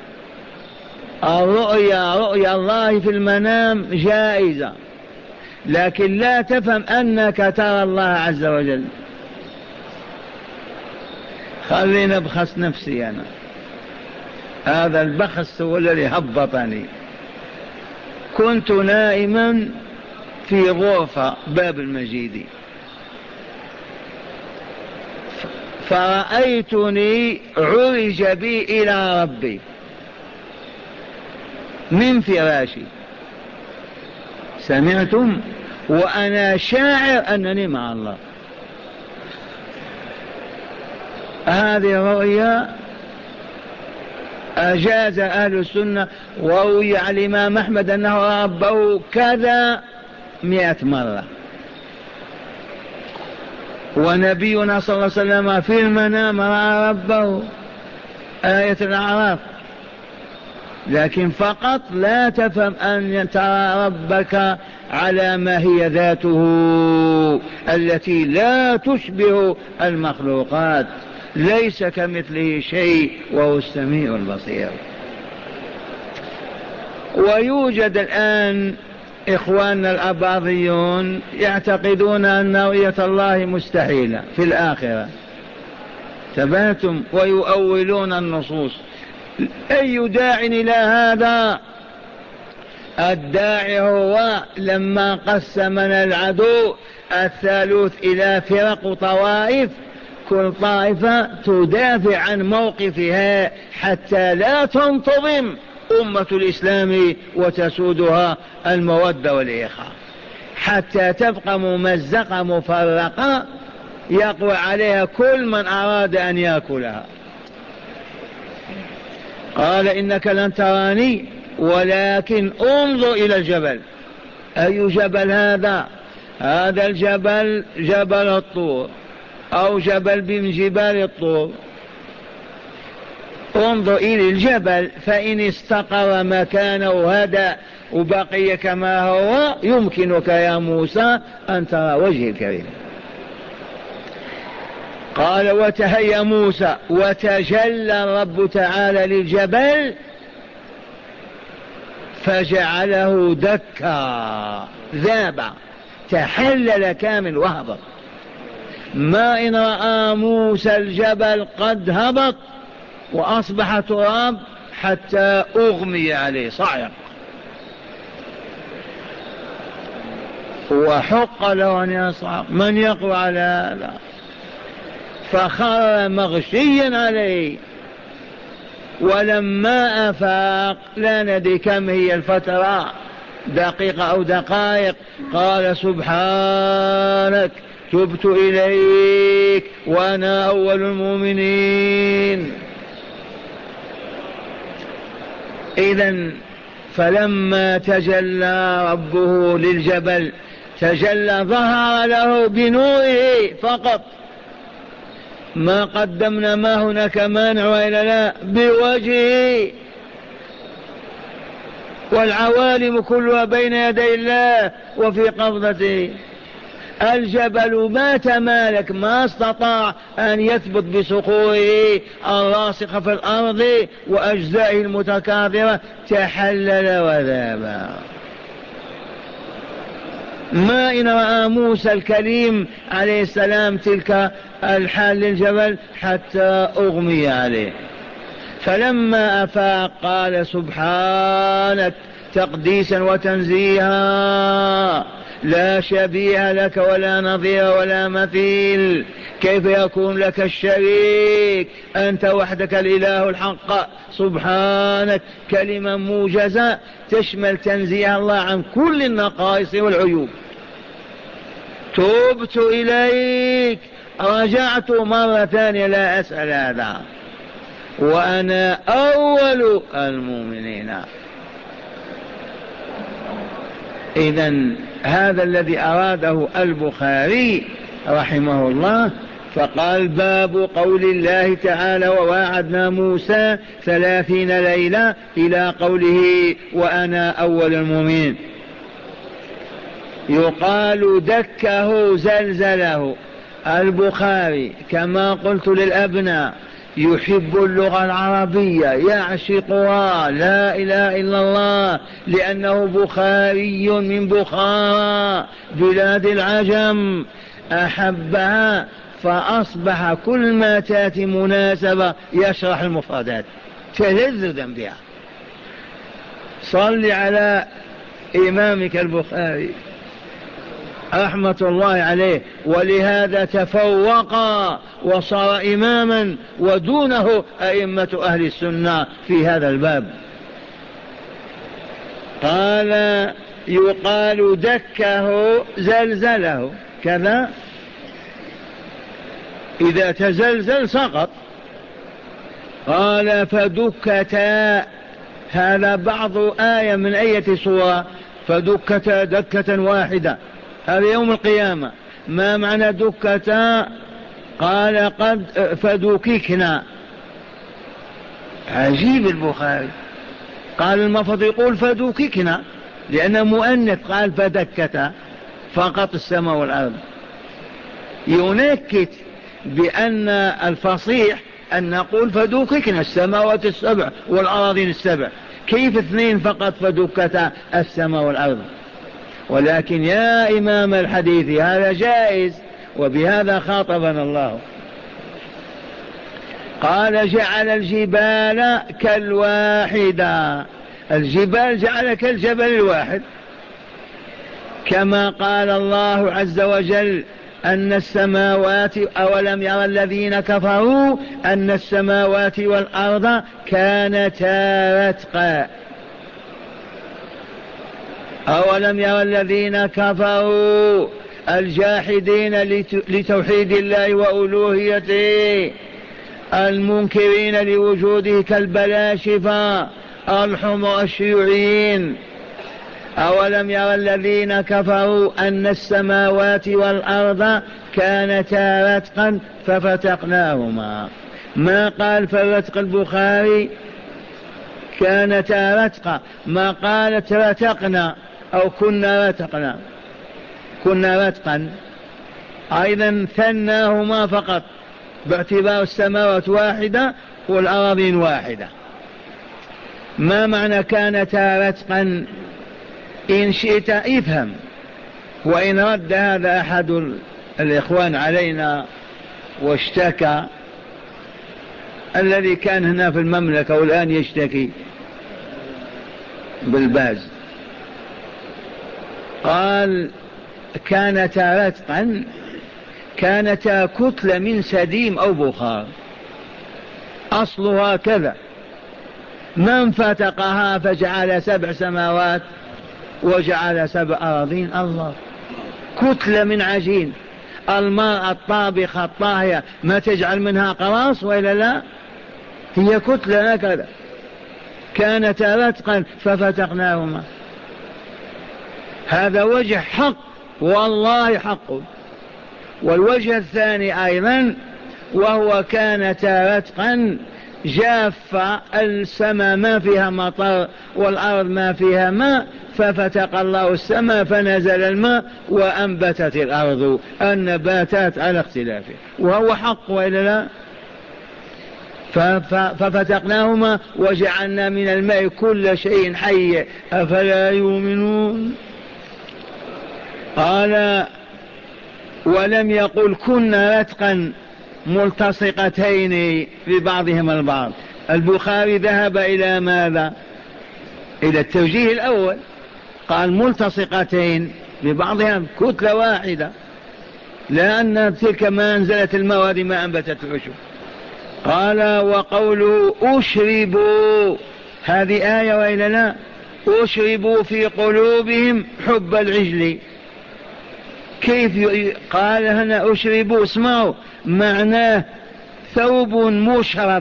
رؤيا الله في المنام جائزة، لكن لا تفهم أنك ترى الله عز وجل. خلينا أبخس نفسي أنا، هذا البخس هو الذي هبطني. كنت نائما في غرفة باب المجيد، فرأيتني عرج بي إلى ربي من فراشي، سمعتم؟ وأنا شاعر أنني مع الله. هذه الرؤيا أجاز أهل السنة، وروي عن الإمام أحمد أنه رأى ربه كذا 100 مرة. ونبينا صلى الله عليه وسلم في المنام رأى ربه، آية الأعراف. لكن فقط لا تفهم أن ترى ربك على ما هي ذاته التي لا تشبه المخلوقات، ليس كمثله شيء وهو السميع البصير. ويوجد الآن إخواننا الأباضيون يعتقدون أن رؤية الله مستحيلة في الآخرة، تباتم، ويؤولون النصوص. أي داع إلى هذا؟ الداعي هو لما قسمنا العدو الثالوث إلى فرق وطوائف، كل طائفة تدافع عن موقفها حتى لا تنتظم أمة الإسلام وتسودها المودة والإخاء، حتى تبقى ممزقة مفرقة يقوى عليها كل من أراد أن يأكلها. قال إنك لن تراني ولكن انظر إلى الجبل. أي جبل هذا؟ هذا الجبل جبل الطور، أو جبل من جبال الطور. انظر إلى الجبل، فإن استقر مكانه هذا وبقي كما هو يمكنك يا موسى أن ترى وجه الكريم. قال وتهيأ موسى، وتجلى الرب تعالى للجبل فجعله دكا، ذاب، تحلل كامل وهبط. ما إن رأى موسى الجبل قد هبط وأصبح تراب حتى أغمي عليه، صعق، وحق له أن يصعق. من يقوى على هذا؟ فخر مغشيا عليه. ولما أفاق، لا ندري كم هي الفترة، دقيقة أو دقائق، قال سبحانك تبت إليك وأنا أول المؤمنين. إذن فلما تجلى ربه للجبل تجلى، ظهر له بنوره فقط، ما قدمنا ما هناك مانع وإلا لا، بوجهه. والعوالم كلها بين يدي الله وفي قبضته. الجبل ما تمالك، ما استطاع أن يثبت بصخوره الراسخة في الأرض وأجزائه المتكاثرة، تحلل وذاب. ما إن رأى موسى الكليم عليه السلام تلك الحال للجبل حتى أغمي عليه. فلما أفاق قال سبحانك، تقديسا وتنزيها، لا شبيه لك ولا نظير ولا مثيل. كيف يكون لك الشريك؟ أنت وحدك الإله الحق سبحانك. كلمة موجزة تشمل تنزيه الله عن كل النقائص والعيوب. تبت إليك، رجعت مرة ثانية، لا أسأل هذا، وأنا أول المؤمنين. إذن هذا الذي أراده البخاري رحمه الله. فقال باب قول الله تعالى وواعدنا موسى 30 ليلة إلى قوله وأنا أول المؤمنين. يقال دكه زلزله. البخاري كما قلت للأبناء يحب اللغة العربية يعشقها لا إله إلا الله، لأنه بخاري من بخارى بلاد العجم أحبها، فأصبح كل ما تأتي مناسبة يشرح المفردات تلذذا بها. صل على إمامك البخاري رحمة الله عليه، ولهذا تفوق وصار إماما ودونه أئمة أهل السنة في هذا الباب. قال يقال دكه زلزله كذا، إذا تزلزل سقط. قال فدكتا، هذا بعض آية من آية سورة، فدكتا دكة واحدة، هذا يوم القيامة. ما معنى دكتا؟ قال قد فدككنا. عجيب البخاري، قال المفروض يقول فدككنا لأنه مؤنث، قال فدكتا فقط السماء والأرض. ينكت بأن الفصيح أن نقول فدككنا السماوات السبع والأراضين السبع، كيف اثنين فقط فدكتا السماء والأرض؟ ولكن يا إمام الحديث هذا جائز، وبهذا خاطبنا الله. قال جعل الجبال كالواحدة، الجبال جعل كالجبل الواحد، كما قال الله عز وجل أن السماوات أولم يرى الذين كفروا أن السماوات والأرض كانتا رتقا. أولم يرى الذين كفروا الجاحدين لتوحيد الله وألوهيته المنكرين لوجوده كالبلاشفة الحمر الشيوعيين. أولم يرى الذين كفروا أن السماوات والأرض كانتا رتقا ففتقناهما. ما قال فرتق البخاري كانتا رتقا، ما قالت رتقنا أو كنا رتقنا، كنا رتقا. أيضا ثناهما فقط باعتبار السماوات واحدة والأراضين واحدة. ما معنى كانتا رتقا؟ إن شئت افهم، وإن رد هذا أحد الإخوان علينا واشتكى، الذي كان هنا في المملكة والآن يشتكي بالباز، قال كانتا رتقا، كانتا كتلة من سديم أو بخار، أصلها كذا، من فتقها فجعل 7 سماوات وجعل 7 أراضين. الله، كتلة من عجين. الماء الطابخة الطاهية ما تجعل منها قراص وإلا لا؟ هي كتلة هكذا. كانت رتقا ففتقناهما. هذا وجه حق، والله حق. والوجه الثاني أيضا وهو كانتا رتقا جافة، السماء ما فيها مطر والأرض ما فيها ماء، ففتق الله السماء فنزل الماء وأنبتت الأرض النباتات على اختلافه، وهو حق وإلا لا؟ ففتقناهما وجعلنا من الماء كل شيء حي أفلا يؤمنون. قال ولم يقل كنا رتقا ملتصقتين ببعضهما البعض. البخاري ذهب إلى ماذا؟ إلى التوجيه الأول، قال ملتصقتين ببعضها كتلة واحدة، لأن تلك ما أنزلت المواد ما أنبتت العشب. قال وقوله أشربوا، هذه آية وإلا لا؟ أشربوا في قلوبهم حب العجل. كيف قال هنا أشربوا؟ اسمعوا معناه ثوب مشرب،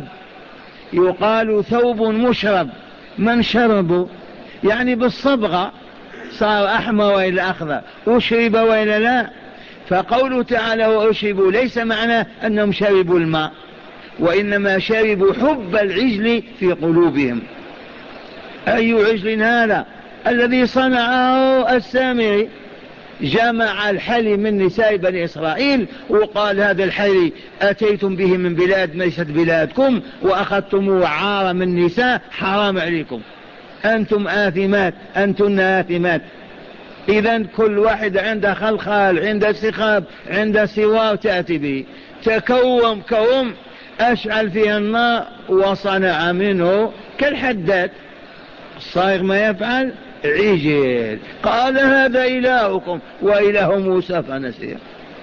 يقال ثوب مشرب، من شربوا يعني بالصبغة، صار أحمر وإلا أخضر، أشرب وإلا لا؟ فقوله تعالى وأشربوا ليس معناه أنهم شربوا الماء، وإنما شربوا حب العجل في قلوبهم. أي عجل هذا؟ الذي صنعه السامري، جمع الحلي من نساء بني إسرائيل وقال هذا الحلي أتيتم به من بلاد ليست بلادكم وأخذتموه عارا من نساء، حرام عليكم، أنتم آثمات، أنتن آثمات. إذن كل واحد عنده خلخال، عنده سخاب، عنده سوار تأتي به، تكوم كوم، أشعل فيها النار وصنع منه كالحداد الصايغ ما يفعل عجل. قال هذا إلهكم وإله موسى فنسيه.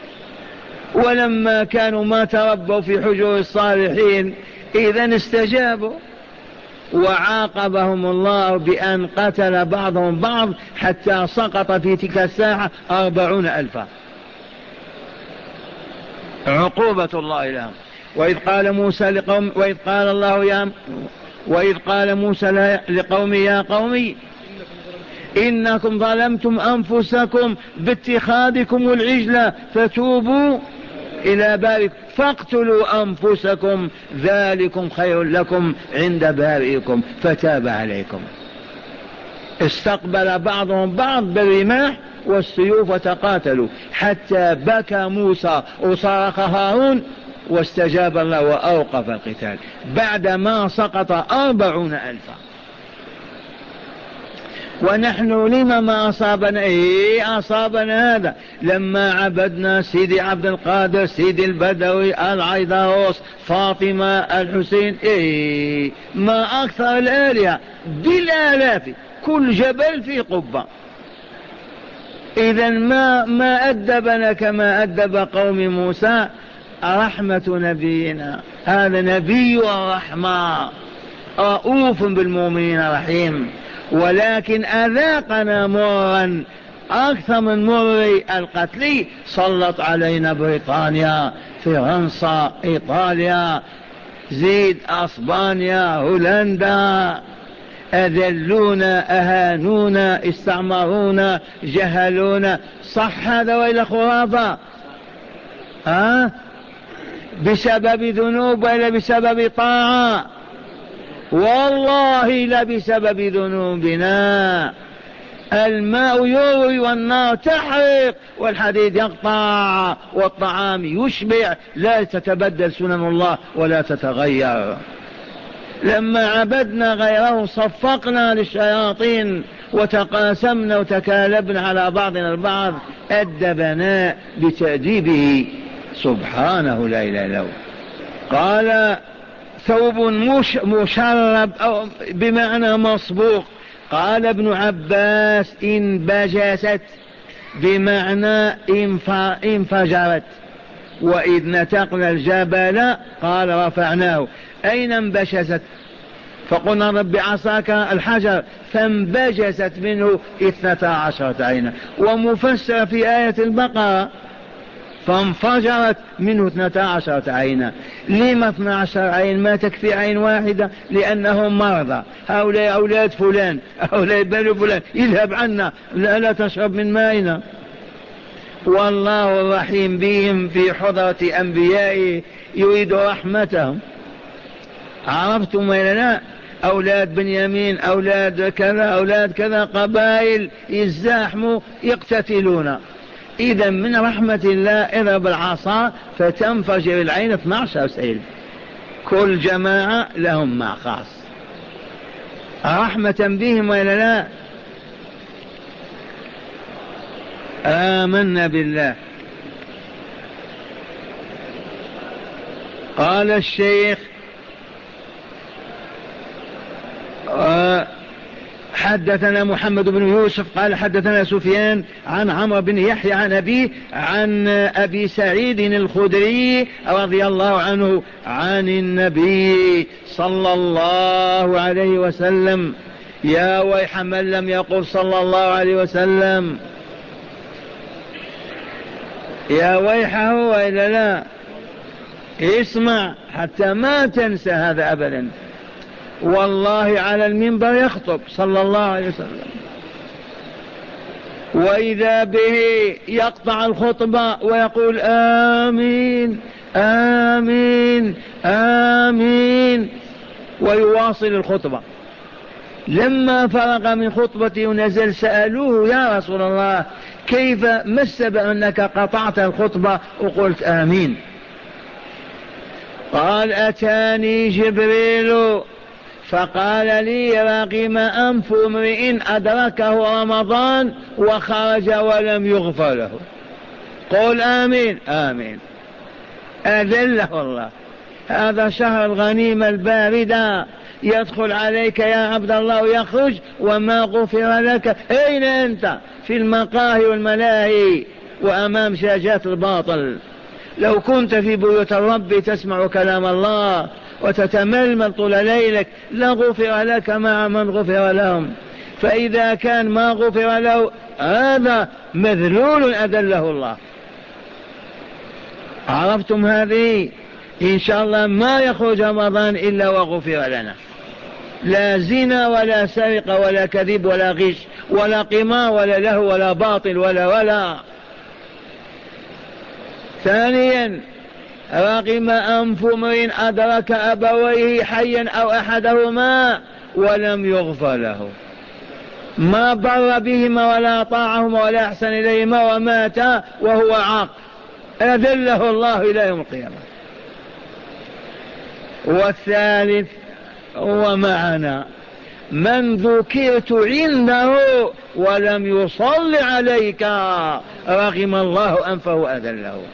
ولما كانوا ما تربوا في حجور الصالحين إذن استجابوا، وعاقبهم الله بأن قتل بعضهم بعض حتى سقط في تلك الساعة 40,000 عقوبة الله لهم. وإذ قال موسى لقوم يا قوم إنكم ظلمتم أنفسكم باتخاذكم العجل فتوبوا إلى بارئكم فاقتلوا أنفسكم ذلكم خير لكم عند بارئكم فتاب عليكم. استقبل بعضهم بعض بالرماح والسيوف وتقاتلوا حتى بكى موسى وصرخ هارون واستجاب الله وأوقف القتال بعدما سقط 40,000. ونحن لما ما أصابنا أصابنا هذا لما عبدنا سيدي عبد القادر، سيدي البدوي، العيدروس، فاطمة، الحسين، ما أكثر الآلهة بالآلاف، كل جبل في قبة. إذن ما أدبنا كما أدب قوم موسى. رحمة نبينا، هذا نبي الرحمة رؤوف بالمؤمنين رحيم، ولكن أذاقنا مرا أكثر من مر القتل. سلط علينا بريطانيا، فرنسا، إيطاليا، زيد أسبانيا، هولندا، أذلونا، أهانونا، استعمرونا، جهلونا. صح هذا وإلى خرافة؟ بسبب ذنوب ولا بسبب طاعة؟ والله لا بسبب ذنوبنا. الماء يروي والنار تحرق والحديد يقطع والطعام يشبع، لا تتبدل سنن الله ولا تتغير. لما عبدنا غيره صفقنا للشياطين وتقاسمنا وتكالبنا على بعضنا البعض. أدبنا بتأديبه سبحانه لا إله إلا هو. قال ثوب مشرب أو بمعنى مصبوغ. قال ابن عباس انبجست بمعنى انفجرت. وإذ نتقنا الجبل قال رفعناه. أين انبجست؟ فقلنا رب عصاك الحجر فانبجست منه 12 عينا. ومفسر في آية البقرة فانفجرت منه 12 عينا. لما 12 عين؟ ما تكفي عين واحدة؟ لأنهم مرضى، هؤلاء أولاد فلان، هؤلاء بنو فلان، اذهب عنا، لا تشرب من مائنا. والله الرحيم بهم في حضرة أنبيائه يريد رحمتهم. عرفتم ولا لا؟ أولاد بنيامين، أولاد كذا، أولاد كذا، قبائل يزاحموا يقتتلون. إذا من رحمة الله اضرب العصا فتنفجر العين 12 سيل، كل جماعة لهم ماء خاص. رحمة بهم ولا لا؟ آمنا بالله. قال الشيخ حدثنا محمد بن يوسف قال حدثنا سفيان عن عمرو بن يحيى عن أبيه عن أبي سعيد الخدري رضي الله عنه عن النبي صلى الله عليه وسلم. يا ويح من لم يقل صلى الله عليه وسلم، يا ويحه وإلا لا. اسمع حتى ما تنسى هذا أبدا. والله على المنبر يخطب صلى الله عليه وسلم وإذا به يقطع الخطبة ويقول آمين آمين آمين ويواصل الخطبة. لما فرغ من خطبته ونزل سألوه يا رسول الله كيف ما السبب أنك قطعت الخطبة وقلت آمين؟ قال أتاني جبريل فقال لي رغم أنف امرئ أدركه رمضان وخرج ولم يغفر له. قل آمين آمين. أذله الله. هذا شهر الغنيمة الباردة يدخل عليك يا عبد الله ويخرج وما غفر لك. أين أنت؟ في المقاهي والملاهي وأمام شاشات الباطل. لو كنت في بيوت الرب تسمع كلام الله وتتململ طول ليلك لغفر لك مع من غفر لهم. فإذا كان ما غفر له هذا مذلول أذله الله. عرفتم هذه؟ إن شاء الله ما يخرج رمضان إلا وغفر لنا. لا زنا ولا سرقة ولا كذب ولا غش ولا قمار ولا لهو ولا باطل ولا. ثانيا رغم أنف امرئ أدرك أبويه حيا أو أحدهما ولم يغفر له. ما بر بهما ولا طاعهما ولا أحسن إليهما ومات وهو عاق. أذله الله إلى يوم القيامة. والثالث هو معنا من ذكرت عنده ولم يصل عليك رغم الله أنفه أذله.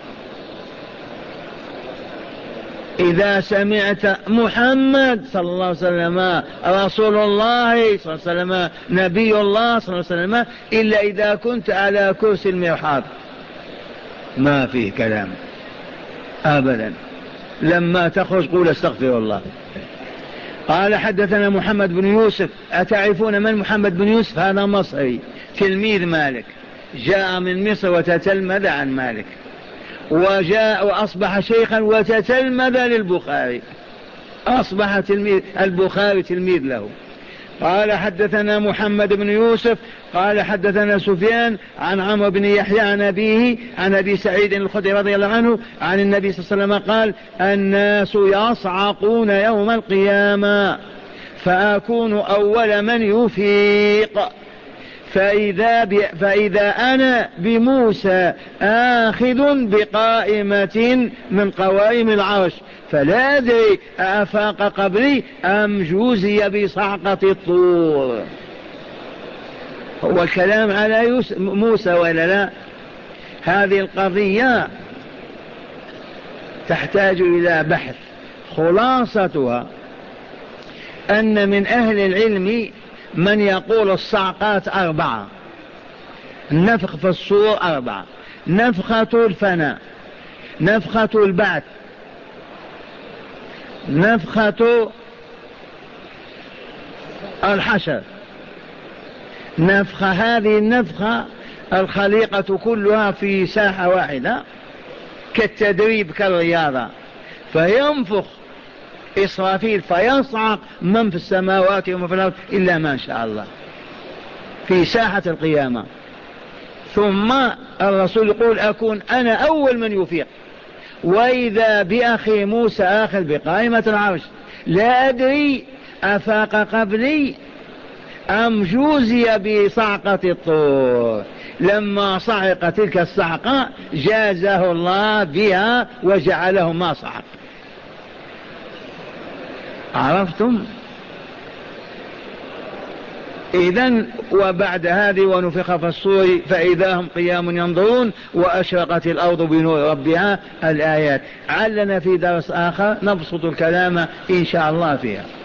إذا سمعت محمد صلى الله عليه وسلم رسول الله صلى الله عليه وسلم نبي الله صلى الله عليه وسلم إلا إذا كنت على كرسي المرحاض ما فيه كلام أبدا. لما تخرج قول استغفر الله. قال حدثنا محمد بن يوسف. أتعرفون من محمد بن يوسف؟ هذا مصري تلميذ مالك جاء من مصر وتتلمذ عن مالك وجاء وأصبح شيخا وتتلمذ للبخاري. أصبح تلميذ البخاري تلميذ له. قال حدثنا محمد بن يوسف قال حدثنا سفيان عن عمرو بن يحيى عن أبيه عن أبي سعيد الخدري رضي الله عنه عن النبي صلى الله عليه وسلم قال الناس يصعقون يوم القيامة فأكون أول من يفيق فإذا أنا بموسى آخذ بقائمة من قوائم العرش فلا أدري أفاق قبري أم جوزي بصعقة الطور. هو الكلام على موسى ولا لا؟ هذه القضية تحتاج إلى بحث. خلاصتها أن من أهل العلم من يقول الصعقات 4، النفخ في الصور 4، نفخة الفناء، نفخة البعث، نفخة الحشر. نفخة هذه النفخة الخليقة كلها في ساحة واحدة كالتدريب كالرياضة، فينفخ إسرافيل فيصعق من في السماوات ومن في الأرض إلا ما شاء الله في ساحة القيامة. ثم الرسول يقول أكون أنا أول من يفيق. وإذا بأخي موسى آخذ بقائمة العرش لا أدري أفاق قبلي أم جوزي بصعقة الطور. لما صعق تلك الصعقة جازه الله بها وجعله ما صعق. عرفتم؟ إذن وبعد هذه ونفخ في الصور فإذا هم قيام ينظرون وأشرقت الأرض بنور ربها الآيات. علنا في درس آخر نبسط الكلام إن شاء الله فيها.